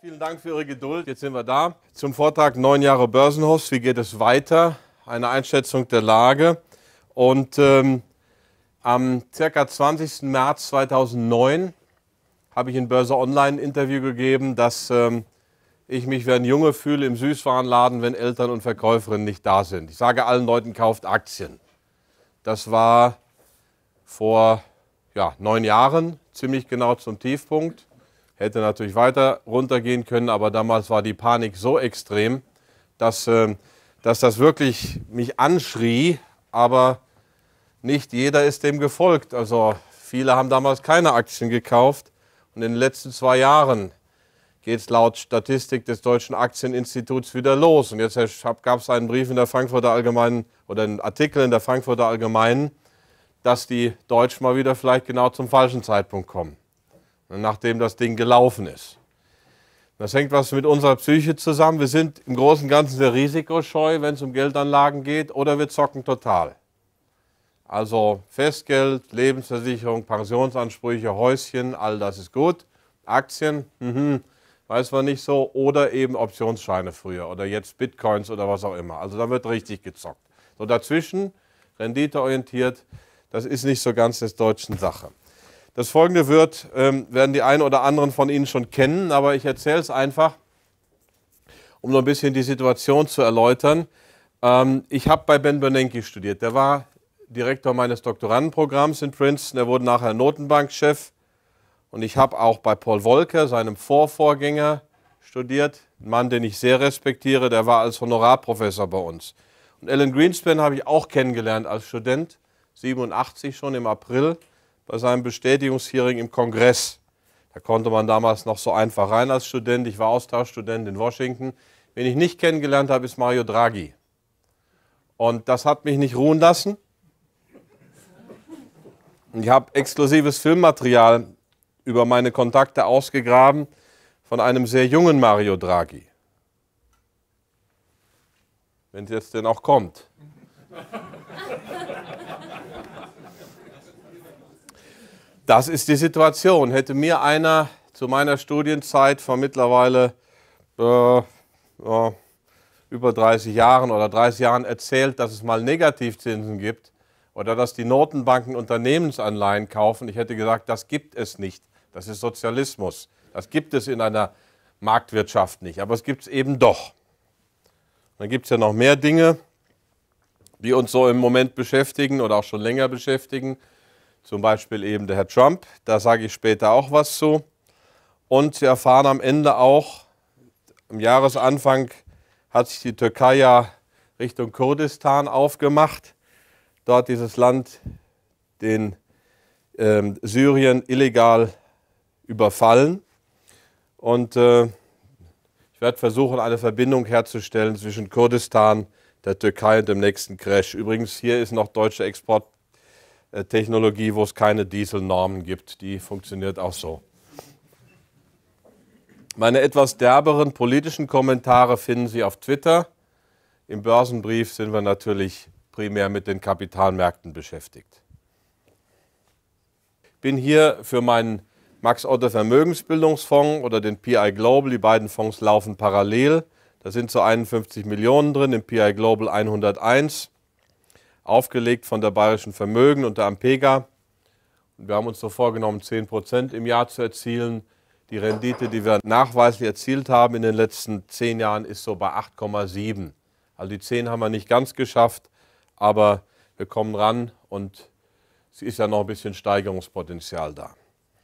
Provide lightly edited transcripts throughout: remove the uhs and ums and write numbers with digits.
Vielen Dank für Ihre Geduld. Jetzt sind wir da zum Vortrag 9 Jahre Börsenhof. Wie geht es weiter? Eine Einschätzung der Lage. Und am ca. 20. März 2009 habe ich in Börse Online ein Interview gegeben, dass ich mich wie ein Junge fühle im Süßwarenladen, wenn Eltern und Verkäuferinnen nicht da sind. Ich sage allen Leuten, kauft Aktien. Das war vor 9 Jahren, ziemlich genau zum Tiefpunkt. Hätte natürlich weiter runtergehen können, aber damals war die Panik so extrem, dass das wirklich mich anschrie, aber nicht jeder ist dem gefolgt. Also viele haben damals keine Aktien gekauft und in den letzten 2 Jahren geht es laut Statistik des Deutschen Aktieninstituts wieder los. Und jetzt gab es einen Brief in der Frankfurter Allgemeinen oder einen Artikel in der Frankfurter Allgemeinen, dass die Deutschen mal wieder vielleicht genau zum falschen Zeitpunkt kommen, nachdem das Ding gelaufen ist. Das hängt was mit unserer Psyche zusammen. Wir sind im Großen und Ganzen sehr risikoscheu, wenn es um Geldanlagen geht, oder wir zocken total. Also Festgeld, Lebensversicherung, Pensionsansprüche, Häuschen, all das ist gut. Aktien, weiß man nicht so. Oder eben Optionsscheine früher oder jetzt Bitcoins oder was auch immer. Also da wird richtig gezockt. So dazwischen, renditeorientiert, das ist nicht so ganz des Deutschen Sache. Das Folgende werden die einen oder anderen von Ihnen schon kennen, aber ich erzähle es einfach, um so ein bisschen die Situation zu erläutern. Ich habe bei Ben Bernanke studiert. Der war Direktor meines Doktorandenprogramms in Princeton. Er wurde nachher Notenbankchef. Und ich habe auch bei Paul Volcker, seinem Vorvorgänger, studiert. Ein Mann, den ich sehr respektiere, der war als Honorarprofessor bei uns. Und Alan Greenspan habe ich auch kennengelernt als Student, 87 schon im April, bei seinem Bestätigungshearing im Kongress. Da konnte man damals noch so einfach rein als Student. Ich war Austauschstudent in Washington. Wen ich nicht kennengelernt habe, ist Mario Draghi. Und das hat mich nicht ruhen lassen. Ich habe exklusives Filmmaterial über meine Kontakte ausgegraben von einem sehr jungen Mario Draghi. Wenn es jetzt denn auch kommt. Das ist die Situation. Hätte mir einer zu meiner Studienzeit vor mittlerweile über 30 Jahren oder 30 Jahren erzählt, dass es mal Negativzinsen gibt oder dass die Notenbanken Unternehmensanleihen kaufen, ich hätte gesagt, das gibt es nicht. Das ist Sozialismus. Das gibt es in einer Marktwirtschaft nicht, aber es gibt es eben doch. Dann gibt es ja noch mehr Dinge, die uns so im Moment beschäftigen oder auch schon länger beschäftigen. Zum Beispiel eben der Herr Trump, da sage ich später auch was zu. Und Sie erfahren am Ende auch, am Jahresanfang hat sich die Türkei ja Richtung Kurdistan aufgemacht. Dort dieses Land, den Syrien illegal überfallen. Und ich werde versuchen, eine Verbindung herzustellen zwischen Kurdistan, der Türkei und dem nächsten Crash. Übrigens, hier ist noch deutsche Exporttechnologie, wo es keine Dieselnormen gibt. Die funktioniert auch so. Meine etwas derberen politischen Kommentare finden Sie auf Twitter. Im Börsenbrief sind wir natürlich primär mit den Kapitalmärkten beschäftigt. Ich bin hier für meinen Max Otte Vermögensbildungsfonds oder den PI Global. Die beiden Fonds laufen parallel. Da sind so 51 Millionen drin, im PI Global 101. Aufgelegt von der Bayerischen Vermögen und der Ampega. Und wir haben uns so vorgenommen, 10% im Jahr zu erzielen. Die Rendite, die wir nachweislich erzielt haben in den letzten 10 Jahren, ist so bei 8,7. Also die 10 haben wir nicht ganz geschafft, aber wir kommen ran und es ist ja noch ein bisschen Steigerungspotenzial da.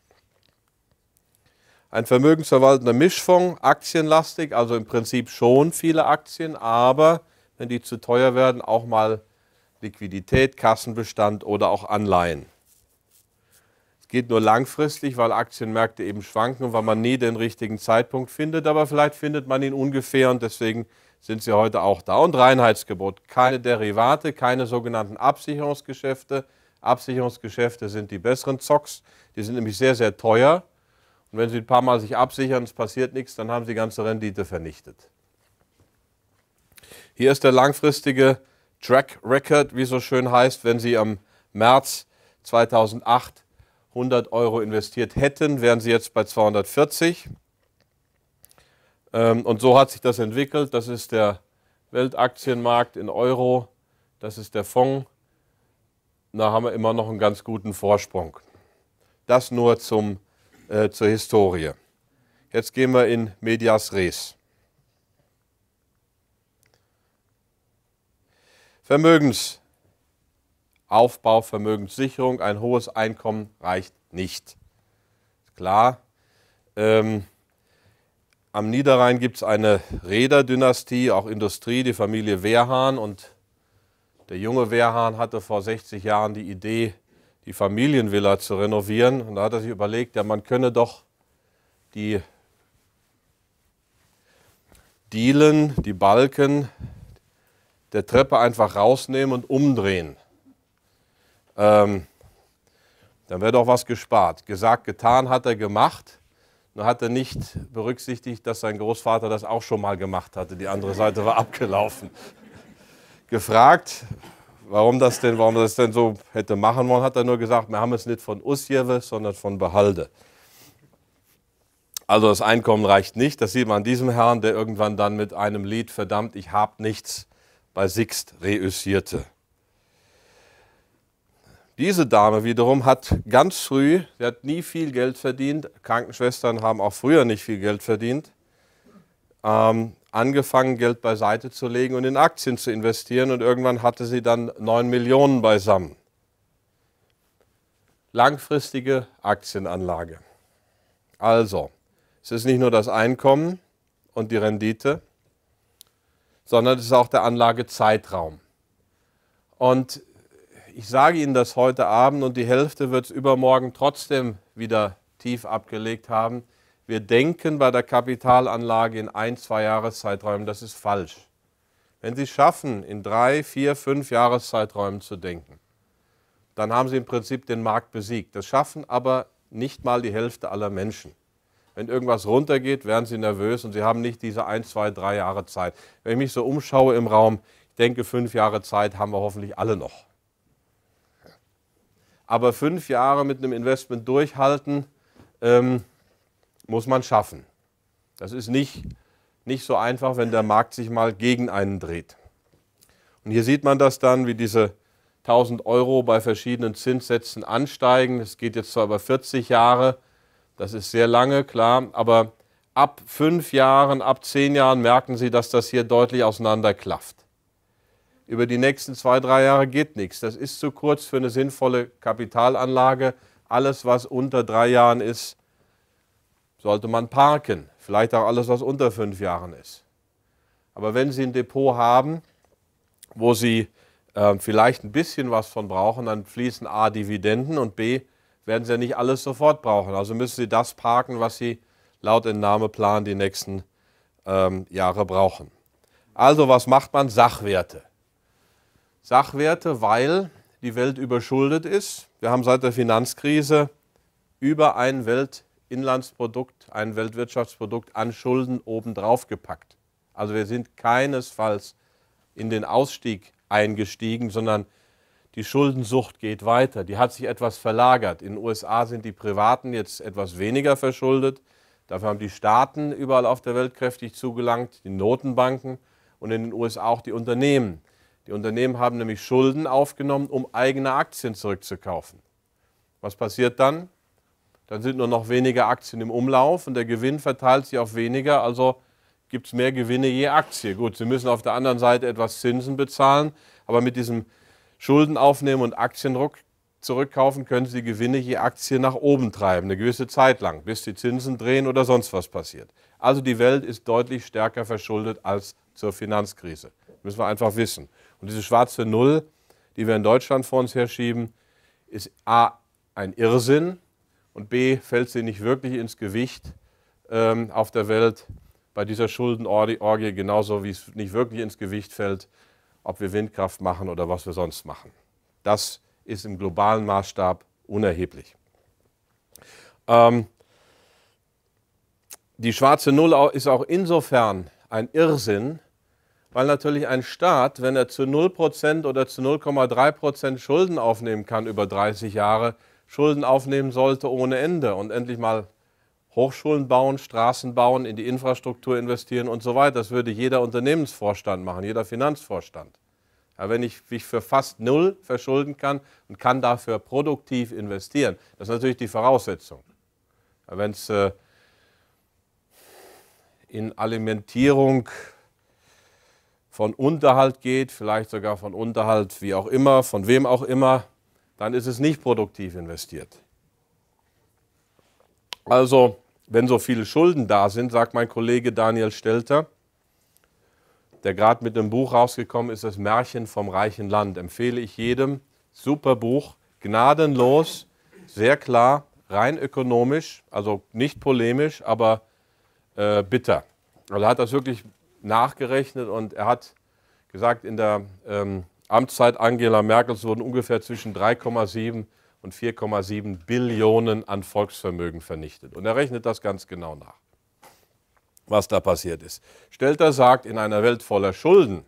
Ein vermögensverwaltender Mischfonds, aktienlastig, also im Prinzip schon viele Aktien, aber wenn die zu teuer werden, auch mal Liquidität, Kassenbestand oder auch Anleihen. Es geht nur langfristig, weil Aktienmärkte eben schwanken und weil man nie den richtigen Zeitpunkt findet, aber vielleicht findet man ihn ungefähr und deswegen sind sie heute auch da. Und Reinheitsgebot, keine Derivate, keine sogenannten Absicherungsgeschäfte. Absicherungsgeschäfte sind die besseren Zocks, die sind nämlich sehr, sehr teuer. Und wenn Sie ein paar Mal sich absichern, es passiert nichts, dann haben Sie die ganze Rendite vernichtet. Hier ist der langfristige Track Record, wie es so schön heißt. Wenn Sie am März 2008 100 € investiert hätten, wären Sie jetzt bei 240. Und so hat sich das entwickelt. Das ist der Weltaktienmarkt in Euro, das ist der Fonds. Da haben wir immer noch einen ganz guten Vorsprung. Das nur zur Historie. Jetzt gehen wir in Medias Res. Vermögensaufbau, Vermögenssicherung, ein hohes Einkommen reicht nicht. Klar, am Niederrhein gibt es eine Reeder-Dynastie, auch Industrie, die Familie Wehrhahn. Und der junge Wehrhahn hatte vor 60 Jahren die Idee, die Familienvilla zu renovieren. Und da hat er sich überlegt, ja, man könne doch die Dielen, die Balken der Treppe einfach rausnehmen und umdrehen. Dann wäre doch was gespart. Gesagt, getan, hat er gemacht. Nur hat er nicht berücksichtigt, dass sein Großvater das auch schon mal gemacht hatte. Die andere Seite war abgelaufen. Gefragt, warum das denn so hätte machen wollen, hat er nur gesagt, wir haben es nicht von Usjewe, sondern von Behalde. Also das Einkommen reicht nicht. Das sieht man an diesem Herrn, der irgendwann dann mit einem Lied "Verdammt, ich hab nichts" bei Sixt reüssierte. Diese Dame wiederum hat ganz früh, sie hat nie viel Geld verdient, Krankenschwestern haben auch früher nicht viel Geld verdient, angefangen, Geld beiseite zu legen und in Aktien zu investieren, und irgendwann hatte sie dann 9 Millionen beisammen. Langfristige Aktienanlage. Also, es ist nicht nur das Einkommen und die Rendite, sondern es ist auch der Anlagezeitraum. Und ich sage Ihnen das heute Abend, und die Hälfte wird es übermorgen trotzdem wieder tief abgelegt haben. Wir denken bei der Kapitalanlage in 1-2 Jahreszeiträumen, das ist falsch. Wenn Sie es schaffen, in 3, 4, 5 Jahreszeiträumen zu denken, dann haben Sie im Prinzip den Markt besiegt. Das schaffen aber nicht mal die Hälfte aller Menschen. Wenn irgendwas runtergeht, werden Sie nervös und Sie haben nicht diese 1, 2, 3 Jahre Zeit. Wenn ich mich so umschaue im Raum, ich denke, 5 Jahre Zeit haben wir hoffentlich alle noch. Aber 5 Jahre mit einem Investment durchhalten, muss man schaffen. Das ist nicht so einfach, wenn der Markt sich mal gegen einen dreht. Und hier sieht man das dann, wie diese 1000 € bei verschiedenen Zinssätzen ansteigen. Es geht jetzt zwar über 40 Jahre, das ist sehr lange, klar, aber ab 5 Jahren, ab 10 Jahren merken Sie, dass das hier deutlich auseinanderklafft. Über die nächsten 2, 3 Jahre geht nichts. Das ist zu kurz für eine sinnvolle Kapitalanlage. Alles, was unter 3 Jahren ist, sollte man parken. Vielleicht auch alles, was unter 5 Jahren ist. Aber wenn Sie ein Depot haben, wo Sie vielleicht ein bisschen was von brauchen, dann fließen A, Dividenden, und B, werden Sie ja nicht alles sofort brauchen. Also müssen Sie das parken, was Sie laut Entnahmeplan die nächsten Jahre brauchen. Also was macht man? Sachwerte. Sachwerte, weil die Welt überschuldet ist. Wir haben seit der Finanzkrise über ein Weltinlandsprodukt, ein Weltwirtschaftsprodukt an Schulden obendrauf gepackt. Also wir sind keinesfalls in den Ausstieg eingestiegen, sondern die Schuldensucht geht weiter. Die hat sich etwas verlagert. In den USA sind die Privaten jetzt etwas weniger verschuldet. Dafür haben die Staaten überall auf der Welt kräftig zugelangt, die Notenbanken, und in den USA auch die Unternehmen. Die Unternehmen haben nämlich Schulden aufgenommen, um eigene Aktien zurückzukaufen. Was passiert dann? Dann sind nur noch weniger Aktien im Umlauf und der Gewinn verteilt sich auf weniger, also gibt es mehr Gewinne je Aktie. Gut, Sie müssen auf der anderen Seite etwas Zinsen bezahlen, aber mit diesem Schulden aufnehmen und Aktiendruck zurückkaufen können Sie die Gewinne je Aktie nach oben treiben, eine gewisse Zeit lang, bis die Zinsen drehen oder sonst was passiert. Also die Welt ist deutlich stärker verschuldet als zur Finanzkrise. Das müssen wir einfach wissen. Und diese schwarze Null, die wir in Deutschland vor uns herschieben, ist A, ein Irrsinn, und B, fällt sie nicht wirklich ins Gewicht auf der Welt bei dieser Schuldenorgie, genauso wie es nicht wirklich ins Gewicht fällt, ob wir Windkraft machen oder was wir sonst machen. Das ist im globalen Maßstab unerheblich. Die schwarze Null ist auch insofern ein Irrsinn, weil natürlich ein Staat, wenn er zu 0% oder zu 0,3% Schulden aufnehmen kann über 30 Jahre, Schulden aufnehmen sollte ohne Ende und endlich mal Hochschulen bauen, Straßen bauen, in die Infrastruktur investieren und so weiter. Das würde jeder Unternehmensvorstand machen, jeder Finanzvorstand. Ja, wenn ich mich für fast null verschulden kann und kann dafür produktiv investieren, das ist natürlich die Voraussetzung. Ja, wenn es in Alimentierung von Unterhalt geht, vielleicht sogar von Unterhalt wie auch immer, von wem auch immer, dann ist es nicht produktiv investiert. Also, wenn so viele Schulden da sind, sagt mein Kollege Daniel Stelter, der gerade mit einem Buch rausgekommen ist, das Märchen vom reichen Land, empfehle ich jedem. Super Buch, gnadenlos, sehr klar, rein ökonomisch, also nicht polemisch, aber bitter. Also er hat das wirklich nachgerechnet und er hat gesagt, in der Amtszeit Angela Merkels wurden ungefähr zwischen 3,7 und 4,7 Billionen an Volksvermögen vernichtet. Und er rechnet das ganz genau nach, was da passiert ist. Stelter sagt, in einer Welt voller Schulden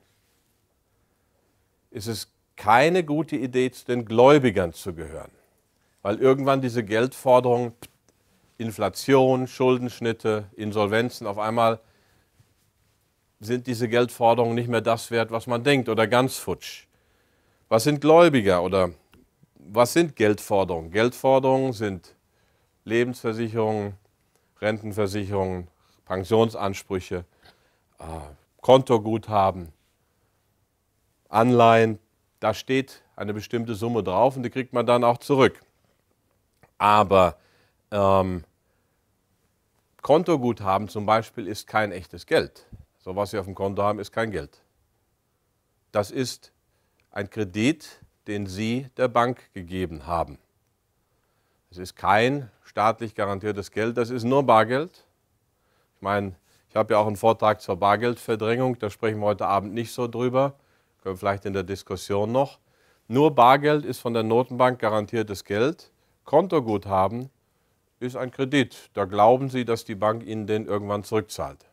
ist es keine gute Idee, zu den Gläubigern zu gehören, weil irgendwann diese Geldforderungen, Inflation, Schuldenschnitte, Insolvenzen, auf einmal sind diese Geldforderungen nicht mehr das wert, was man denkt oder ganz futsch. Was sind Gläubiger oder was sind Geldforderungen? Geldforderungen sind Lebensversicherungen, Rentenversicherungen, Pensionsansprüche, Kontoguthaben, Anleihen. Da steht eine bestimmte Summe drauf und die kriegt man dann auch zurück. Aber Kontoguthaben zum Beispiel ist kein echtes Geld. So, was Sie auf dem Konto haben, ist kein Geld. Das ist ein Kredit, den Sie der Bank gegeben haben. Es ist kein staatlich garantiertes Geld, das ist nur Bargeld. Ich meine, ich habe ja auch einen Vortrag zur Bargeldverdrängung, da sprechen wir heute Abend nicht so drüber, können wir vielleicht in der Diskussion noch. Nur Bargeld ist von der Notenbank garantiertes Geld. Kontoguthaben ist ein Kredit. Da glauben Sie, dass die Bank Ihnen den irgendwann zurückzahlt.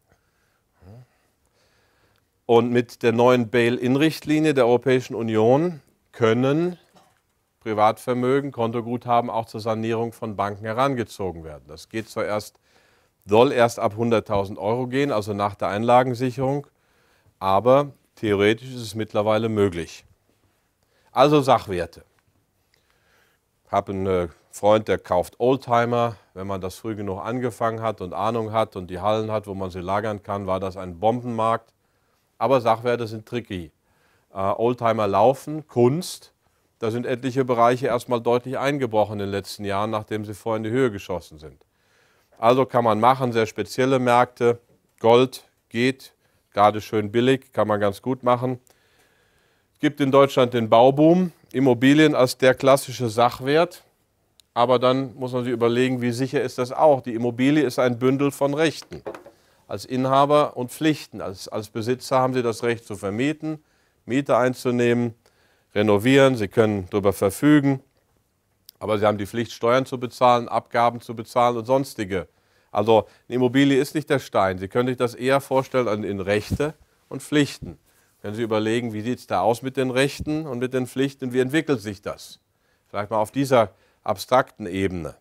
Und mit der neuen Bail-in-Richtlinie der Europäischen Union können Privatvermögen, Kontoguthaben auch zur Sanierung von Banken herangezogen werden. Das geht soll erst ab 100.000 Euro gehen, also nach der Einlagensicherung, aber theoretisch ist es mittlerweile möglich. Also Sachwerte. Ich habe einen Freund, der kauft Oldtimer. Wenn man das früh genug angefangen hat und Ahnung hat und die Hallen hat, wo man sie lagern kann, war das ein Bombenmarkt. Aber Sachwerte sind tricky. Oldtimer laufen, Kunst, da sind etliche Bereiche erstmal deutlich eingebrochen in den letzten Jahren, nachdem sie vorher in die Höhe geschossen sind. Also kann man machen, sehr spezielle Märkte. Gold geht, gerade schön billig, kann man ganz gut machen. Es gibt in Deutschland den Bauboom, Immobilien als der klassische Sachwert. Aber dann muss man sich überlegen, wie sicher ist das auch? Die Immobilie ist ein Bündel von Rechten. Als Inhaber und Pflichten. Als Besitzer haben Sie das Recht zu vermieten, Miete einzunehmen, renovieren, Sie können darüber verfügen, aber Sie haben die Pflicht, Steuern zu bezahlen, Abgaben zu bezahlen und sonstige. Also eine Immobilie ist nicht der Stein. Sie können sich das eher vorstellen in Rechte und Pflichten. Können Sie überlegen, wie sieht es da aus mit den Rechten und mit den Pflichten, wie entwickelt sich das? Vielleicht mal auf dieser abstrakten Ebene.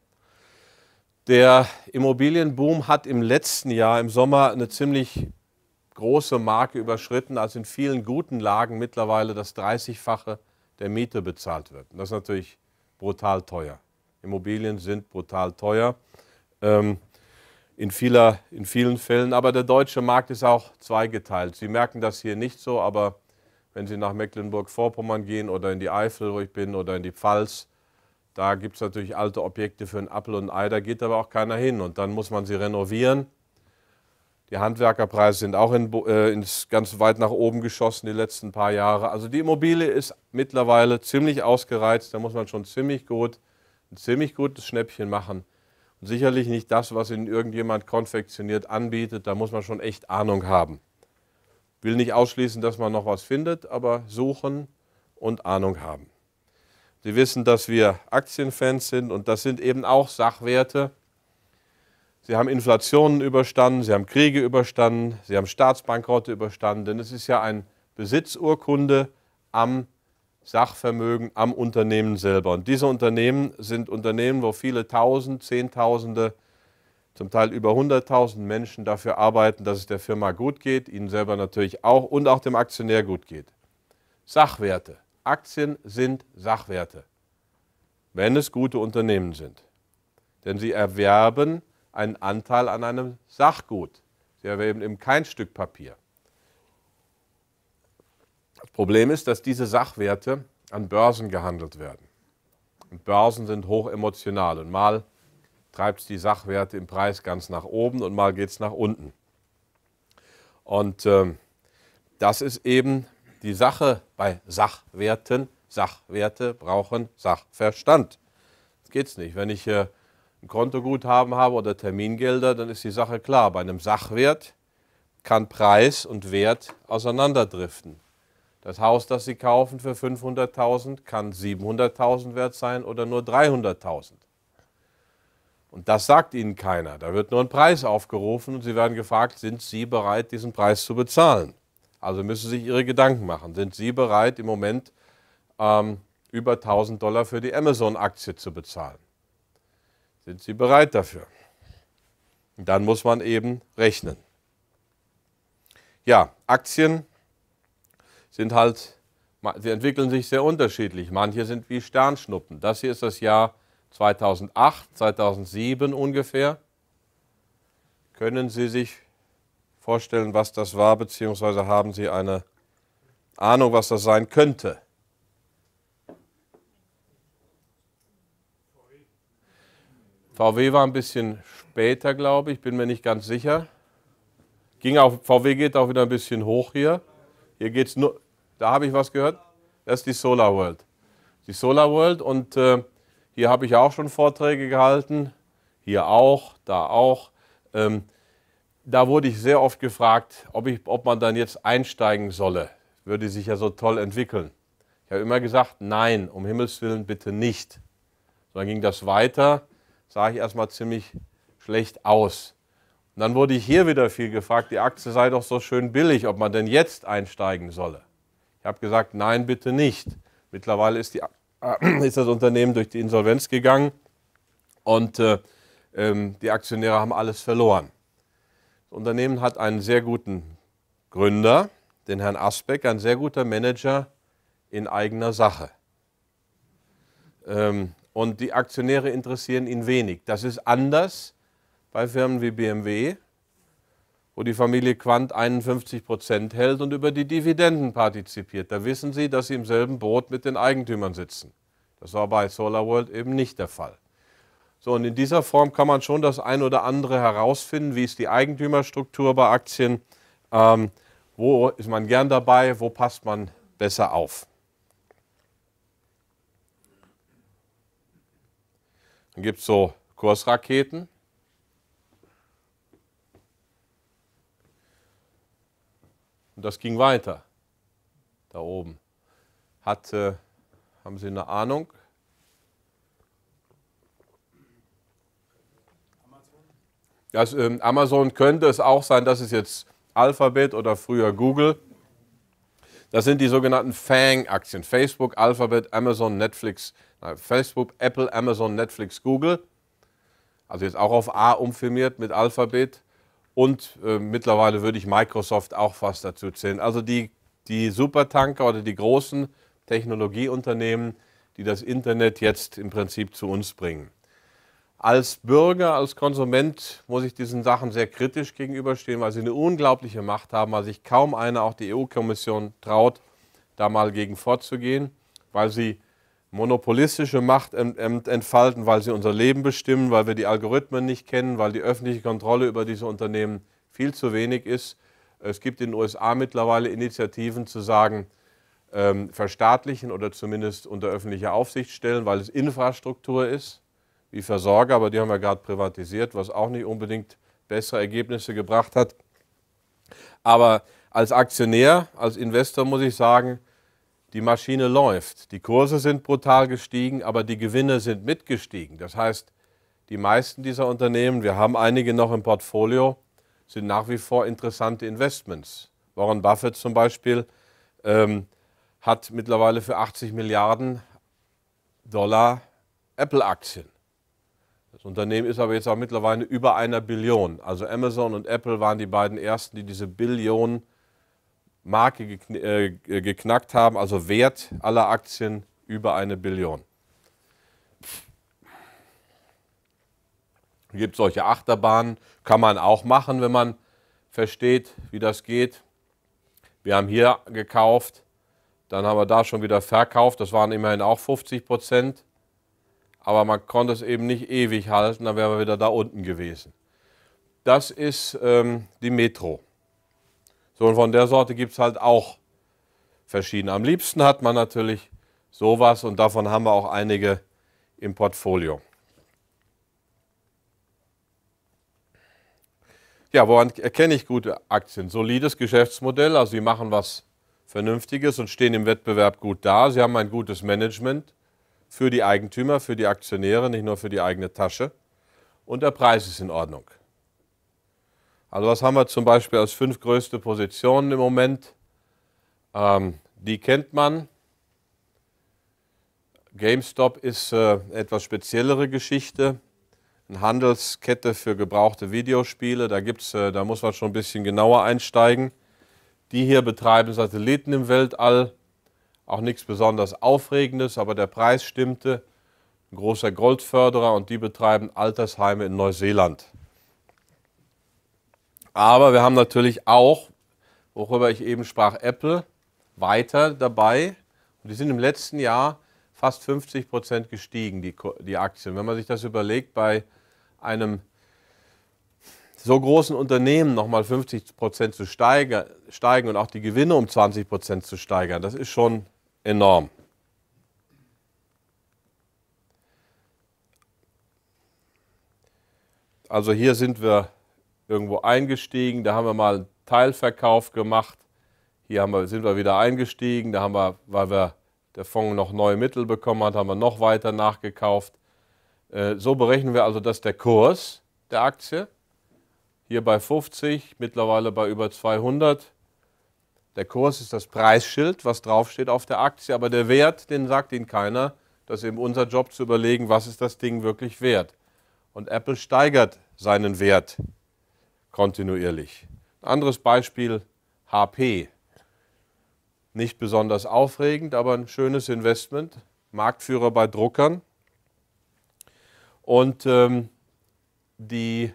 Der Immobilienboom hat im letzten Jahr im Sommer eine ziemlich große Marke überschritten, als in vielen guten Lagen mittlerweile das 30-fache der Miete bezahlt wird. Und das ist natürlich brutal teuer. Immobilien sind brutal teuer in vielen Fällen, aber der deutsche Markt ist auch zweigeteilt. Sie merken das hier nicht so, aber wenn Sie nach Mecklenburg-Vorpommern gehen oder in die Eifel, wo ich bin, oder in die Pfalz, da gibt es natürlich alte Objekte für einen Apfel und ein Ei, da geht aber auch keiner hin und dann muss man sie renovieren. Die Handwerkerpreise sind auch ganz weit nach oben geschossen die letzten paar Jahre. Also die Immobilie ist mittlerweile ziemlich ausgereizt, da muss man schon ein ziemlich gutes Schnäppchen machen. Und sicherlich nicht das, was Ihnen irgendjemand konfektioniert anbietet, da muss man schon echt Ahnung haben. Will nicht ausschließen, dass man noch was findet, aber suchen und Ahnung haben. Sie wissen, dass wir Aktienfans sind und das sind eben auch Sachwerte. Sie haben Inflationen überstanden, Sie haben Kriege überstanden, Sie haben Staatsbankrotte überstanden, denn es ist ja eine Besitzurkunde am Sachvermögen, am Unternehmen selber. Und diese Unternehmen sind Unternehmen, wo viele Tausend, Zehntausende zum Teil über 100.000 Menschen dafür arbeiten, dass es der Firma gut geht, ihnen selber natürlich auch und auch dem Aktionär gut geht. Sachwerte. Aktien sind Sachwerte, wenn es gute Unternehmen sind. Denn sie erwerben einen Anteil an einem Sachgut. Sie erwerben eben kein Stück Papier. Das Problem ist, dass diese Sachwerte an Börsen gehandelt werden. Und Börsen sind hochemotional und mal treibt es die Sachwerte im Preis ganz nach oben und mal geht es nach unten. Und das ist eben die Sache bei Sachwerten. Sachwerte brauchen Sachverstand. Das geht's nicht. Wenn ich ein Kontoguthaben habe oder Termingelder, dann ist die Sache klar. Bei einem Sachwert kann Preis und Wert auseinanderdriften. Das Haus, das Sie kaufen für 500.000, kann 700.000 wert sein oder nur 300.000. Und das sagt Ihnen keiner. Da wird nur ein Preis aufgerufen und Sie werden gefragt, sind Sie bereit, diesen Preis zu bezahlen? Also müssen Sie sich Ihre Gedanken machen. Sind Sie bereit, im Moment über $1.000 für die Amazon-Aktie zu bezahlen? Sind Sie bereit dafür? Und dann muss man eben rechnen. Ja, Aktien sind halt, sie entwickeln sich sehr unterschiedlich. Manche sind wie Sternschnuppen. Das hier ist das Jahr 2008, 2007 ungefähr. Können Sie sich vorstellen, was das war, beziehungsweise haben Sie eine Ahnung, was das sein könnte? VW war ein bisschen später, glaube ich, bin mir nicht ganz sicher. VW geht auch wieder ein bisschen hoch hier. Hier geht es nur, da habe ich was gehört, das ist die SolarWorld. Die SolarWorld und hier habe ich auch schon Vorträge gehalten, hier auch, da auch. Da wurde ich sehr oft gefragt, ob man dann jetzt einsteigen solle. Würde sich ja so toll entwickeln. Ich habe immer gesagt, nein, um Himmels Willen bitte nicht. So, dann ging das weiter, sah ich erstmal ziemlich schlecht aus. Und dann wurde ich hier wieder viel gefragt, die Aktie sei doch so schön billig, ob man denn jetzt einsteigen solle. Ich habe gesagt, nein, bitte nicht. Mittlerweile ist das Unternehmen durch die Insolvenz gegangen und die Aktionäre haben alles verloren. Das Unternehmen hat einen sehr guten Gründer, den Herrn Asbeck, ein sehr guter Manager in eigener Sache. Und die Aktionäre interessieren ihn wenig. Das ist anders bei Firmen wie BMW, wo die Familie Quandt 51% hält und über die Dividenden partizipiert. Da wissen Sie, dass Sie im selben Boot mit den Eigentümern sitzen. Das war bei SolarWorld eben nicht der Fall. So, und in dieser Form kann man schon das ein oder andere herausfinden. Wie ist die Eigentümerstruktur bei Aktien? Wo ist man gern dabei? Wo passt man besser auf? Dann gibt es so Kursraketen. Und das ging weiter. Da oben. Haben Sie eine Ahnung? Amazon könnte es auch sein, das ist jetzt Alphabet oder früher Google. Das sind die sogenannten FANG-Aktien. Facebook, Alphabet, Amazon, Netflix. Facebook, Apple, Amazon, Netflix, Google. Also jetzt auch auf A umfirmiert mit Alphabet. Und mittlerweile würde ich Microsoft auch fast dazu zählen. Also die Supertanker oder die großen Technologieunternehmen, die das Internet jetzt im Prinzip zu uns bringen. Als Bürger, als Konsument muss ich diesen Sachen sehr kritisch gegenüberstehen, weil sie eine unglaubliche Macht haben, weil sich kaum einer, auch die EU-Kommission, traut, da mal gegen vorzugehen, weil sie monopolistische Macht entfalten, weil sie unser Leben bestimmen, weil wir die Algorithmen nicht kennen, weil die öffentliche Kontrolle über diese Unternehmen viel zu wenig ist. Es gibt in den USA mittlerweile Initiativen zu sagen, verstaatlichen oder zumindest unter öffentliche Aufsicht stellen, weil es Infrastruktur ist, wie Versorger, aber die haben wir gerade privatisiert, was auch nicht unbedingt bessere Ergebnisse gebracht hat. Aber als Aktionär, als Investor muss ich sagen, die Maschine läuft. Die Kurse sind brutal gestiegen, aber die Gewinne sind mitgestiegen. Das heißt, die meisten dieser Unternehmen, wir haben einige noch im Portfolio, sind nach wie vor interessante Investments. Warren Buffett zum Beispiel hat mittlerweile für 80 Milliarden Dollar Apple-Aktien. Das Unternehmen ist aber jetzt auch mittlerweile über 1 Billion. Also Amazon und Apple waren die beiden ersten, die diese Billion-Marke geknackt haben, also Wert aller Aktien über 1 Billion. Es gibt solche Achterbahnen, kann man auch machen, wenn man versteht, wie das geht. Wir haben hier gekauft, dann haben wir da schon wieder verkauft, das waren immerhin auch 50%. Aber man konnte es eben nicht ewig halten, dann wären wir wieder da unten gewesen. Das ist die Metro. So, und von der Sorte gibt es halt auch verschiedene. Am liebsten hat man natürlich sowas und davon haben wir auch einige im Portfolio. Ja, woran erkenne ich gute Aktien? Solides Geschäftsmodell, also sie machen was Vernünftiges und stehen im Wettbewerb gut da. Sie haben ein gutes Management für die Eigentümer, für die Aktionäre, nicht nur für die eigene Tasche. Und der Preis ist in Ordnung. Also was haben wir zum Beispiel als 5 größte Positionen im Moment? Die kennt man. GameStop ist etwas speziellere Geschichte. Eine Handelskette für gebrauchte Videospiele. Da muss man schon ein bisschen genauer einsteigen. Die hier betreiben Satelliten im Weltall. Auch nichts besonders Aufregendes, aber der Preis stimmte. Ein großer Goldförderer und die betreiben Altersheime in Neuseeland. Aber wir haben natürlich auch, worüber ich eben sprach, Apple weiter dabei. Und die sind im letzten Jahr fast 50% gestiegen, die Aktien. Wenn man sich das überlegt, bei einem so großen Unternehmen nochmal 50% zu steigen und auch die Gewinne um 20% zu steigern, das ist schon enorm. Also hier sind wir irgendwo eingestiegen, da haben wir mal einen Teilverkauf gemacht. Hier sind wir wieder eingestiegen, da haben wir, weil der Fonds noch neue Mittel bekommen hat, haben wir noch weiter nachgekauft. So berechnen wir also, dass der Kurs der Aktie hier bei 50, mittlerweile bei über 200. Der Kurs ist das Preisschild, was draufsteht auf der Aktie, aber der Wert, den sagt Ihnen keiner. Das ist eben unser Job zu überlegen, was ist das Ding wirklich wert. Und Apple steigert seinen Wert kontinuierlich. Ein anderes Beispiel, HP. Nicht besonders aufregend, aber ein schönes Investment. Marktführer bei Druckern. Und die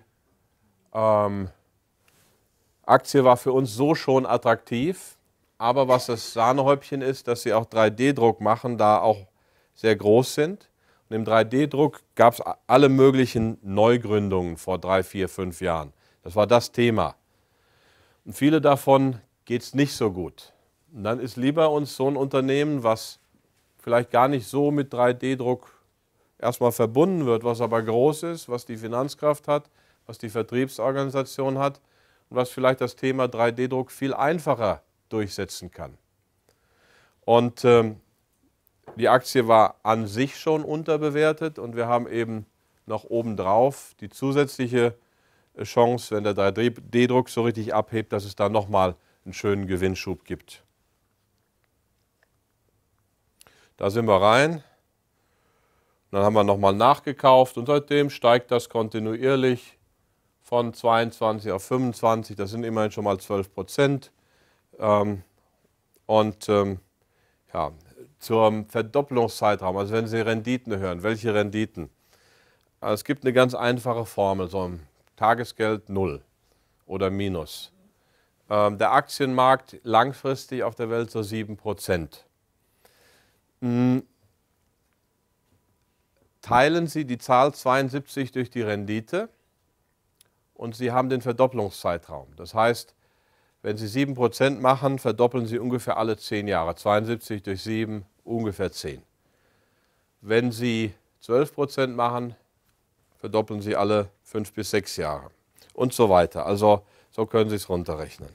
Aktie war für uns so schon attraktiv, aber was das Sahnehäubchen ist, dass sie auch 3D-Druck machen, da auch sehr groß sind. Und im 3D-Druck gab es alle möglichen Neugründungen vor 3, 4, 5 Jahren. Das war das Thema. Und viele davon geht es nicht so gut. Und dann ist lieber uns so ein Unternehmen, was vielleicht gar nicht so mit 3D-Druck erstmal verbunden wird, was aber groß ist, was die Finanzkraft hat, was die Vertriebsorganisation hat und was vielleicht das Thema 3D-Druck viel einfacher durchsetzen kann. Und die Aktie war an sich schon unterbewertet und wir haben eben noch obendrauf die zusätzliche Chance, wenn der 3D-Druck so richtig abhebt, dass es da nochmal einen schönen Gewinnschub gibt. Da sind wir rein. Dann haben wir nochmal nachgekauft und seitdem steigt das kontinuierlich von 22 auf 25. Das sind immerhin schon mal 12%. Ja, zum Verdopplungszeitraum, also wenn Sie Renditen hören, welche Renditen? Es gibt eine ganz einfache Formel, so ein Tagesgeld 0 oder Minus. Der Aktienmarkt langfristig auf der Welt so 7%. Teilen Sie die Zahl 72 durch die Rendite und Sie haben den Verdopplungszeitraum. Das heißt, wenn Sie 7% machen, verdoppeln Sie ungefähr alle 10 Jahre. 72 durch 7, ungefähr 10. Wenn Sie 12% machen, verdoppeln Sie alle 5 bis 6 Jahre und so weiter. Also so können Sie es runterrechnen.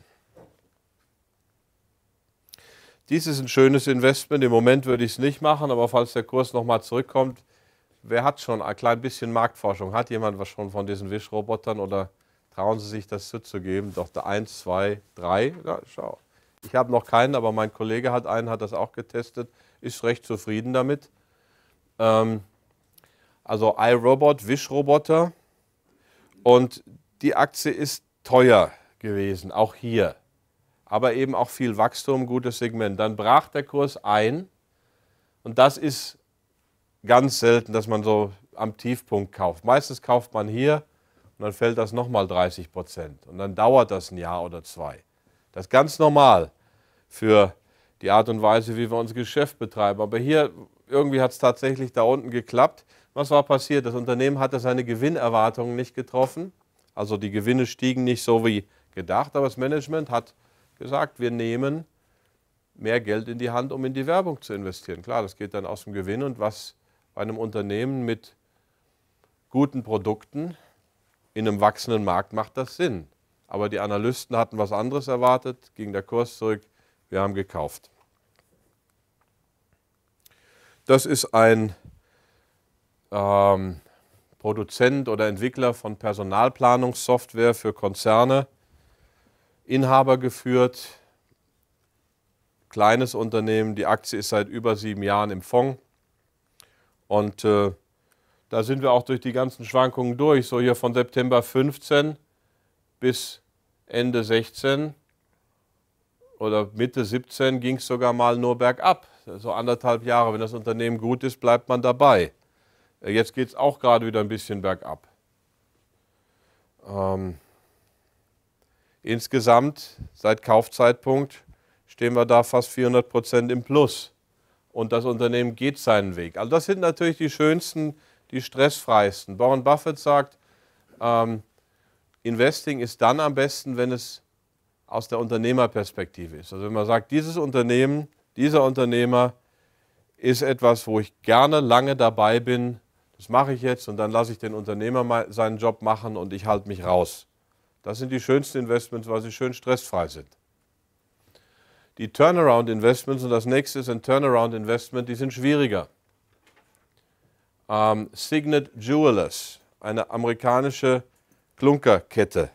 Dies ist ein schönes Investment. Im Moment würde ich es nicht machen, aber falls der Kurs nochmal zurückkommt, wer hat schon ein klein bisschen Marktforschung? Hat jemand was schon von diesen Wischrobotern oder trauen Sie sich das zuzugeben? Doch, 1, 2, 3, ja, schau. Ich habe noch keinen, aber mein Kollege hat einen, hat das auch getestet, ist recht zufrieden damit. Also also iRobot, Wischroboter. Und die Aktie ist teuer gewesen, auch hier. Aber eben auch viel Wachstum, gutes Segment. Dann brach der Kurs ein und das ist ganz selten, dass man so am Tiefpunkt kauft. Meistens kauft man hier und dann fällt das nochmal 30% und dann dauert das ein Jahr oder zwei. Das ist ganz normal für die Art und Weise, wie wir unser Geschäft betreiben. Aber hier irgendwie hat es tatsächlich da unten geklappt. Was war passiert? Das Unternehmen hatte seine Gewinnerwartungen nicht getroffen. Also die Gewinne stiegen nicht so wie gedacht, aber das Management hat gesagt, wir nehmen mehr Geld in die Hand, um in die Werbung zu investieren. Klar, das geht dann aus dem Gewinn und was bei einem Unternehmen mit guten Produkten in einem wachsenden Markt macht das Sinn. Aber die Analysten hatten was anderes erwartet, ging der Kurs zurück, wir haben gekauft. Das ist ein Produzent oder Entwickler von Personalplanungssoftware für Konzerne, Inhaber geführt, kleines Unternehmen, die Aktie ist seit über 7 Jahren im Fonds und da sind wir auch durch die ganzen Schwankungen durch, so hier von September 15 bis Ende 16 oder Mitte 17 ging es sogar mal nur bergab, so 1,5 Jahre, wenn das Unternehmen gut ist, bleibt man dabei. Jetzt geht es auch gerade wieder ein bisschen bergab. Insgesamt, seit Kaufzeitpunkt, stehen wir da fast 400% im Plus. Und das Unternehmen geht seinen Weg. Also das sind natürlich die schönsten, die stressfreisten. Warren Buffett sagt, Investing ist dann am besten, wenn es aus der Unternehmerperspektive ist. Also wenn man sagt, dieses Unternehmen, dieser Unternehmer ist etwas, wo ich gerne lange dabei bin, das mache ich jetzt und dann lasse ich den Unternehmer mal seinen Job machen und ich halte mich raus. Das sind die schönsten Investments, weil sie schön stressfrei sind. Die Turnaround-Investments, und das nächste ist ein Turnaround-Investment, die sind schwieriger. Signet Jewelers, eine amerikanische Klunkerkette.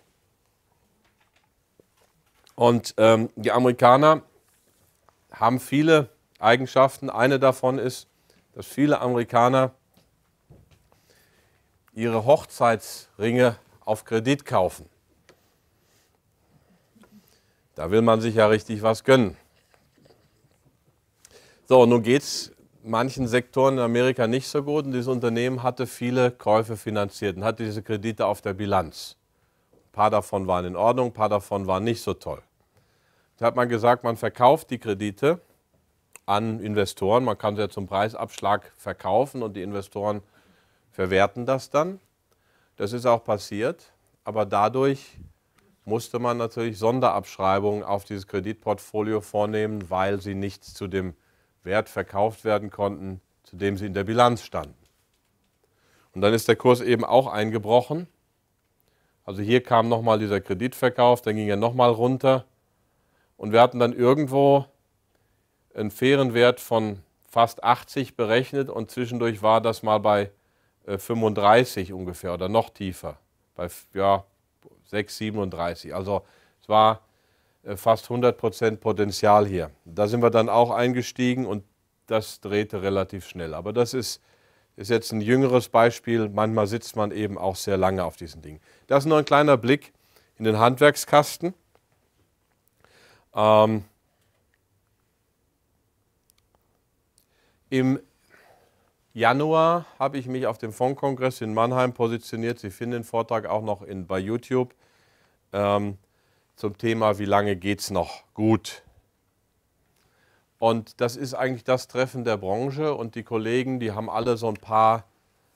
Und die Amerikaner haben viele Eigenschaften. Eine davon ist, dass viele Amerikaner ihre Hochzeitsringe auf Kredit kaufen. Da will man sich ja richtig was gönnen. So, nun geht es manchen Sektoren in Amerika nicht so gut und dieses Unternehmen hatte viele Käufe finanziert und hatte diese Kredite auf der Bilanz. Ein paar davon waren in Ordnung, ein paar davon waren nicht so toll. Da hat man gesagt, man verkauft die Kredite an Investoren. Man kann sie ja zum Preisabschlag verkaufen und die Investoren verwerten das dann. Das ist auch passiert, aber dadurch musste man natürlich Sonderabschreibungen auf dieses Kreditportfolio vornehmen, weil sie nicht zu dem Wert verkauft werden konnten, zu dem sie in der Bilanz standen. Und dann ist der Kurs eben auch eingebrochen. Also hier kam nochmal dieser Kreditverkauf, dann ging er nochmal runter und wir hatten dann irgendwo einen fairen Wert von fast 80 berechnet und zwischendurch war das mal bei 35 ungefähr oder noch tiefer, bei 6,37. Also es war fast 100% Potenzial hier. Da sind wir dann auch eingestiegen und das drehte relativ schnell. Aber das ist jetzt ein jüngeres Beispiel. Manchmal sitzt man eben auch sehr lange auf diesen Dingen. Das ist nur ein kleiner Blick in den Handwerkskasten. Im Januar habe ich mich auf dem Fondskongress in Mannheim positioniert. Sie finden den Vortrag auch noch bei YouTube zum Thema, wie lange geht es noch gut. Und das ist eigentlich das Treffen der Branche und die Kollegen, die haben alle so ein paar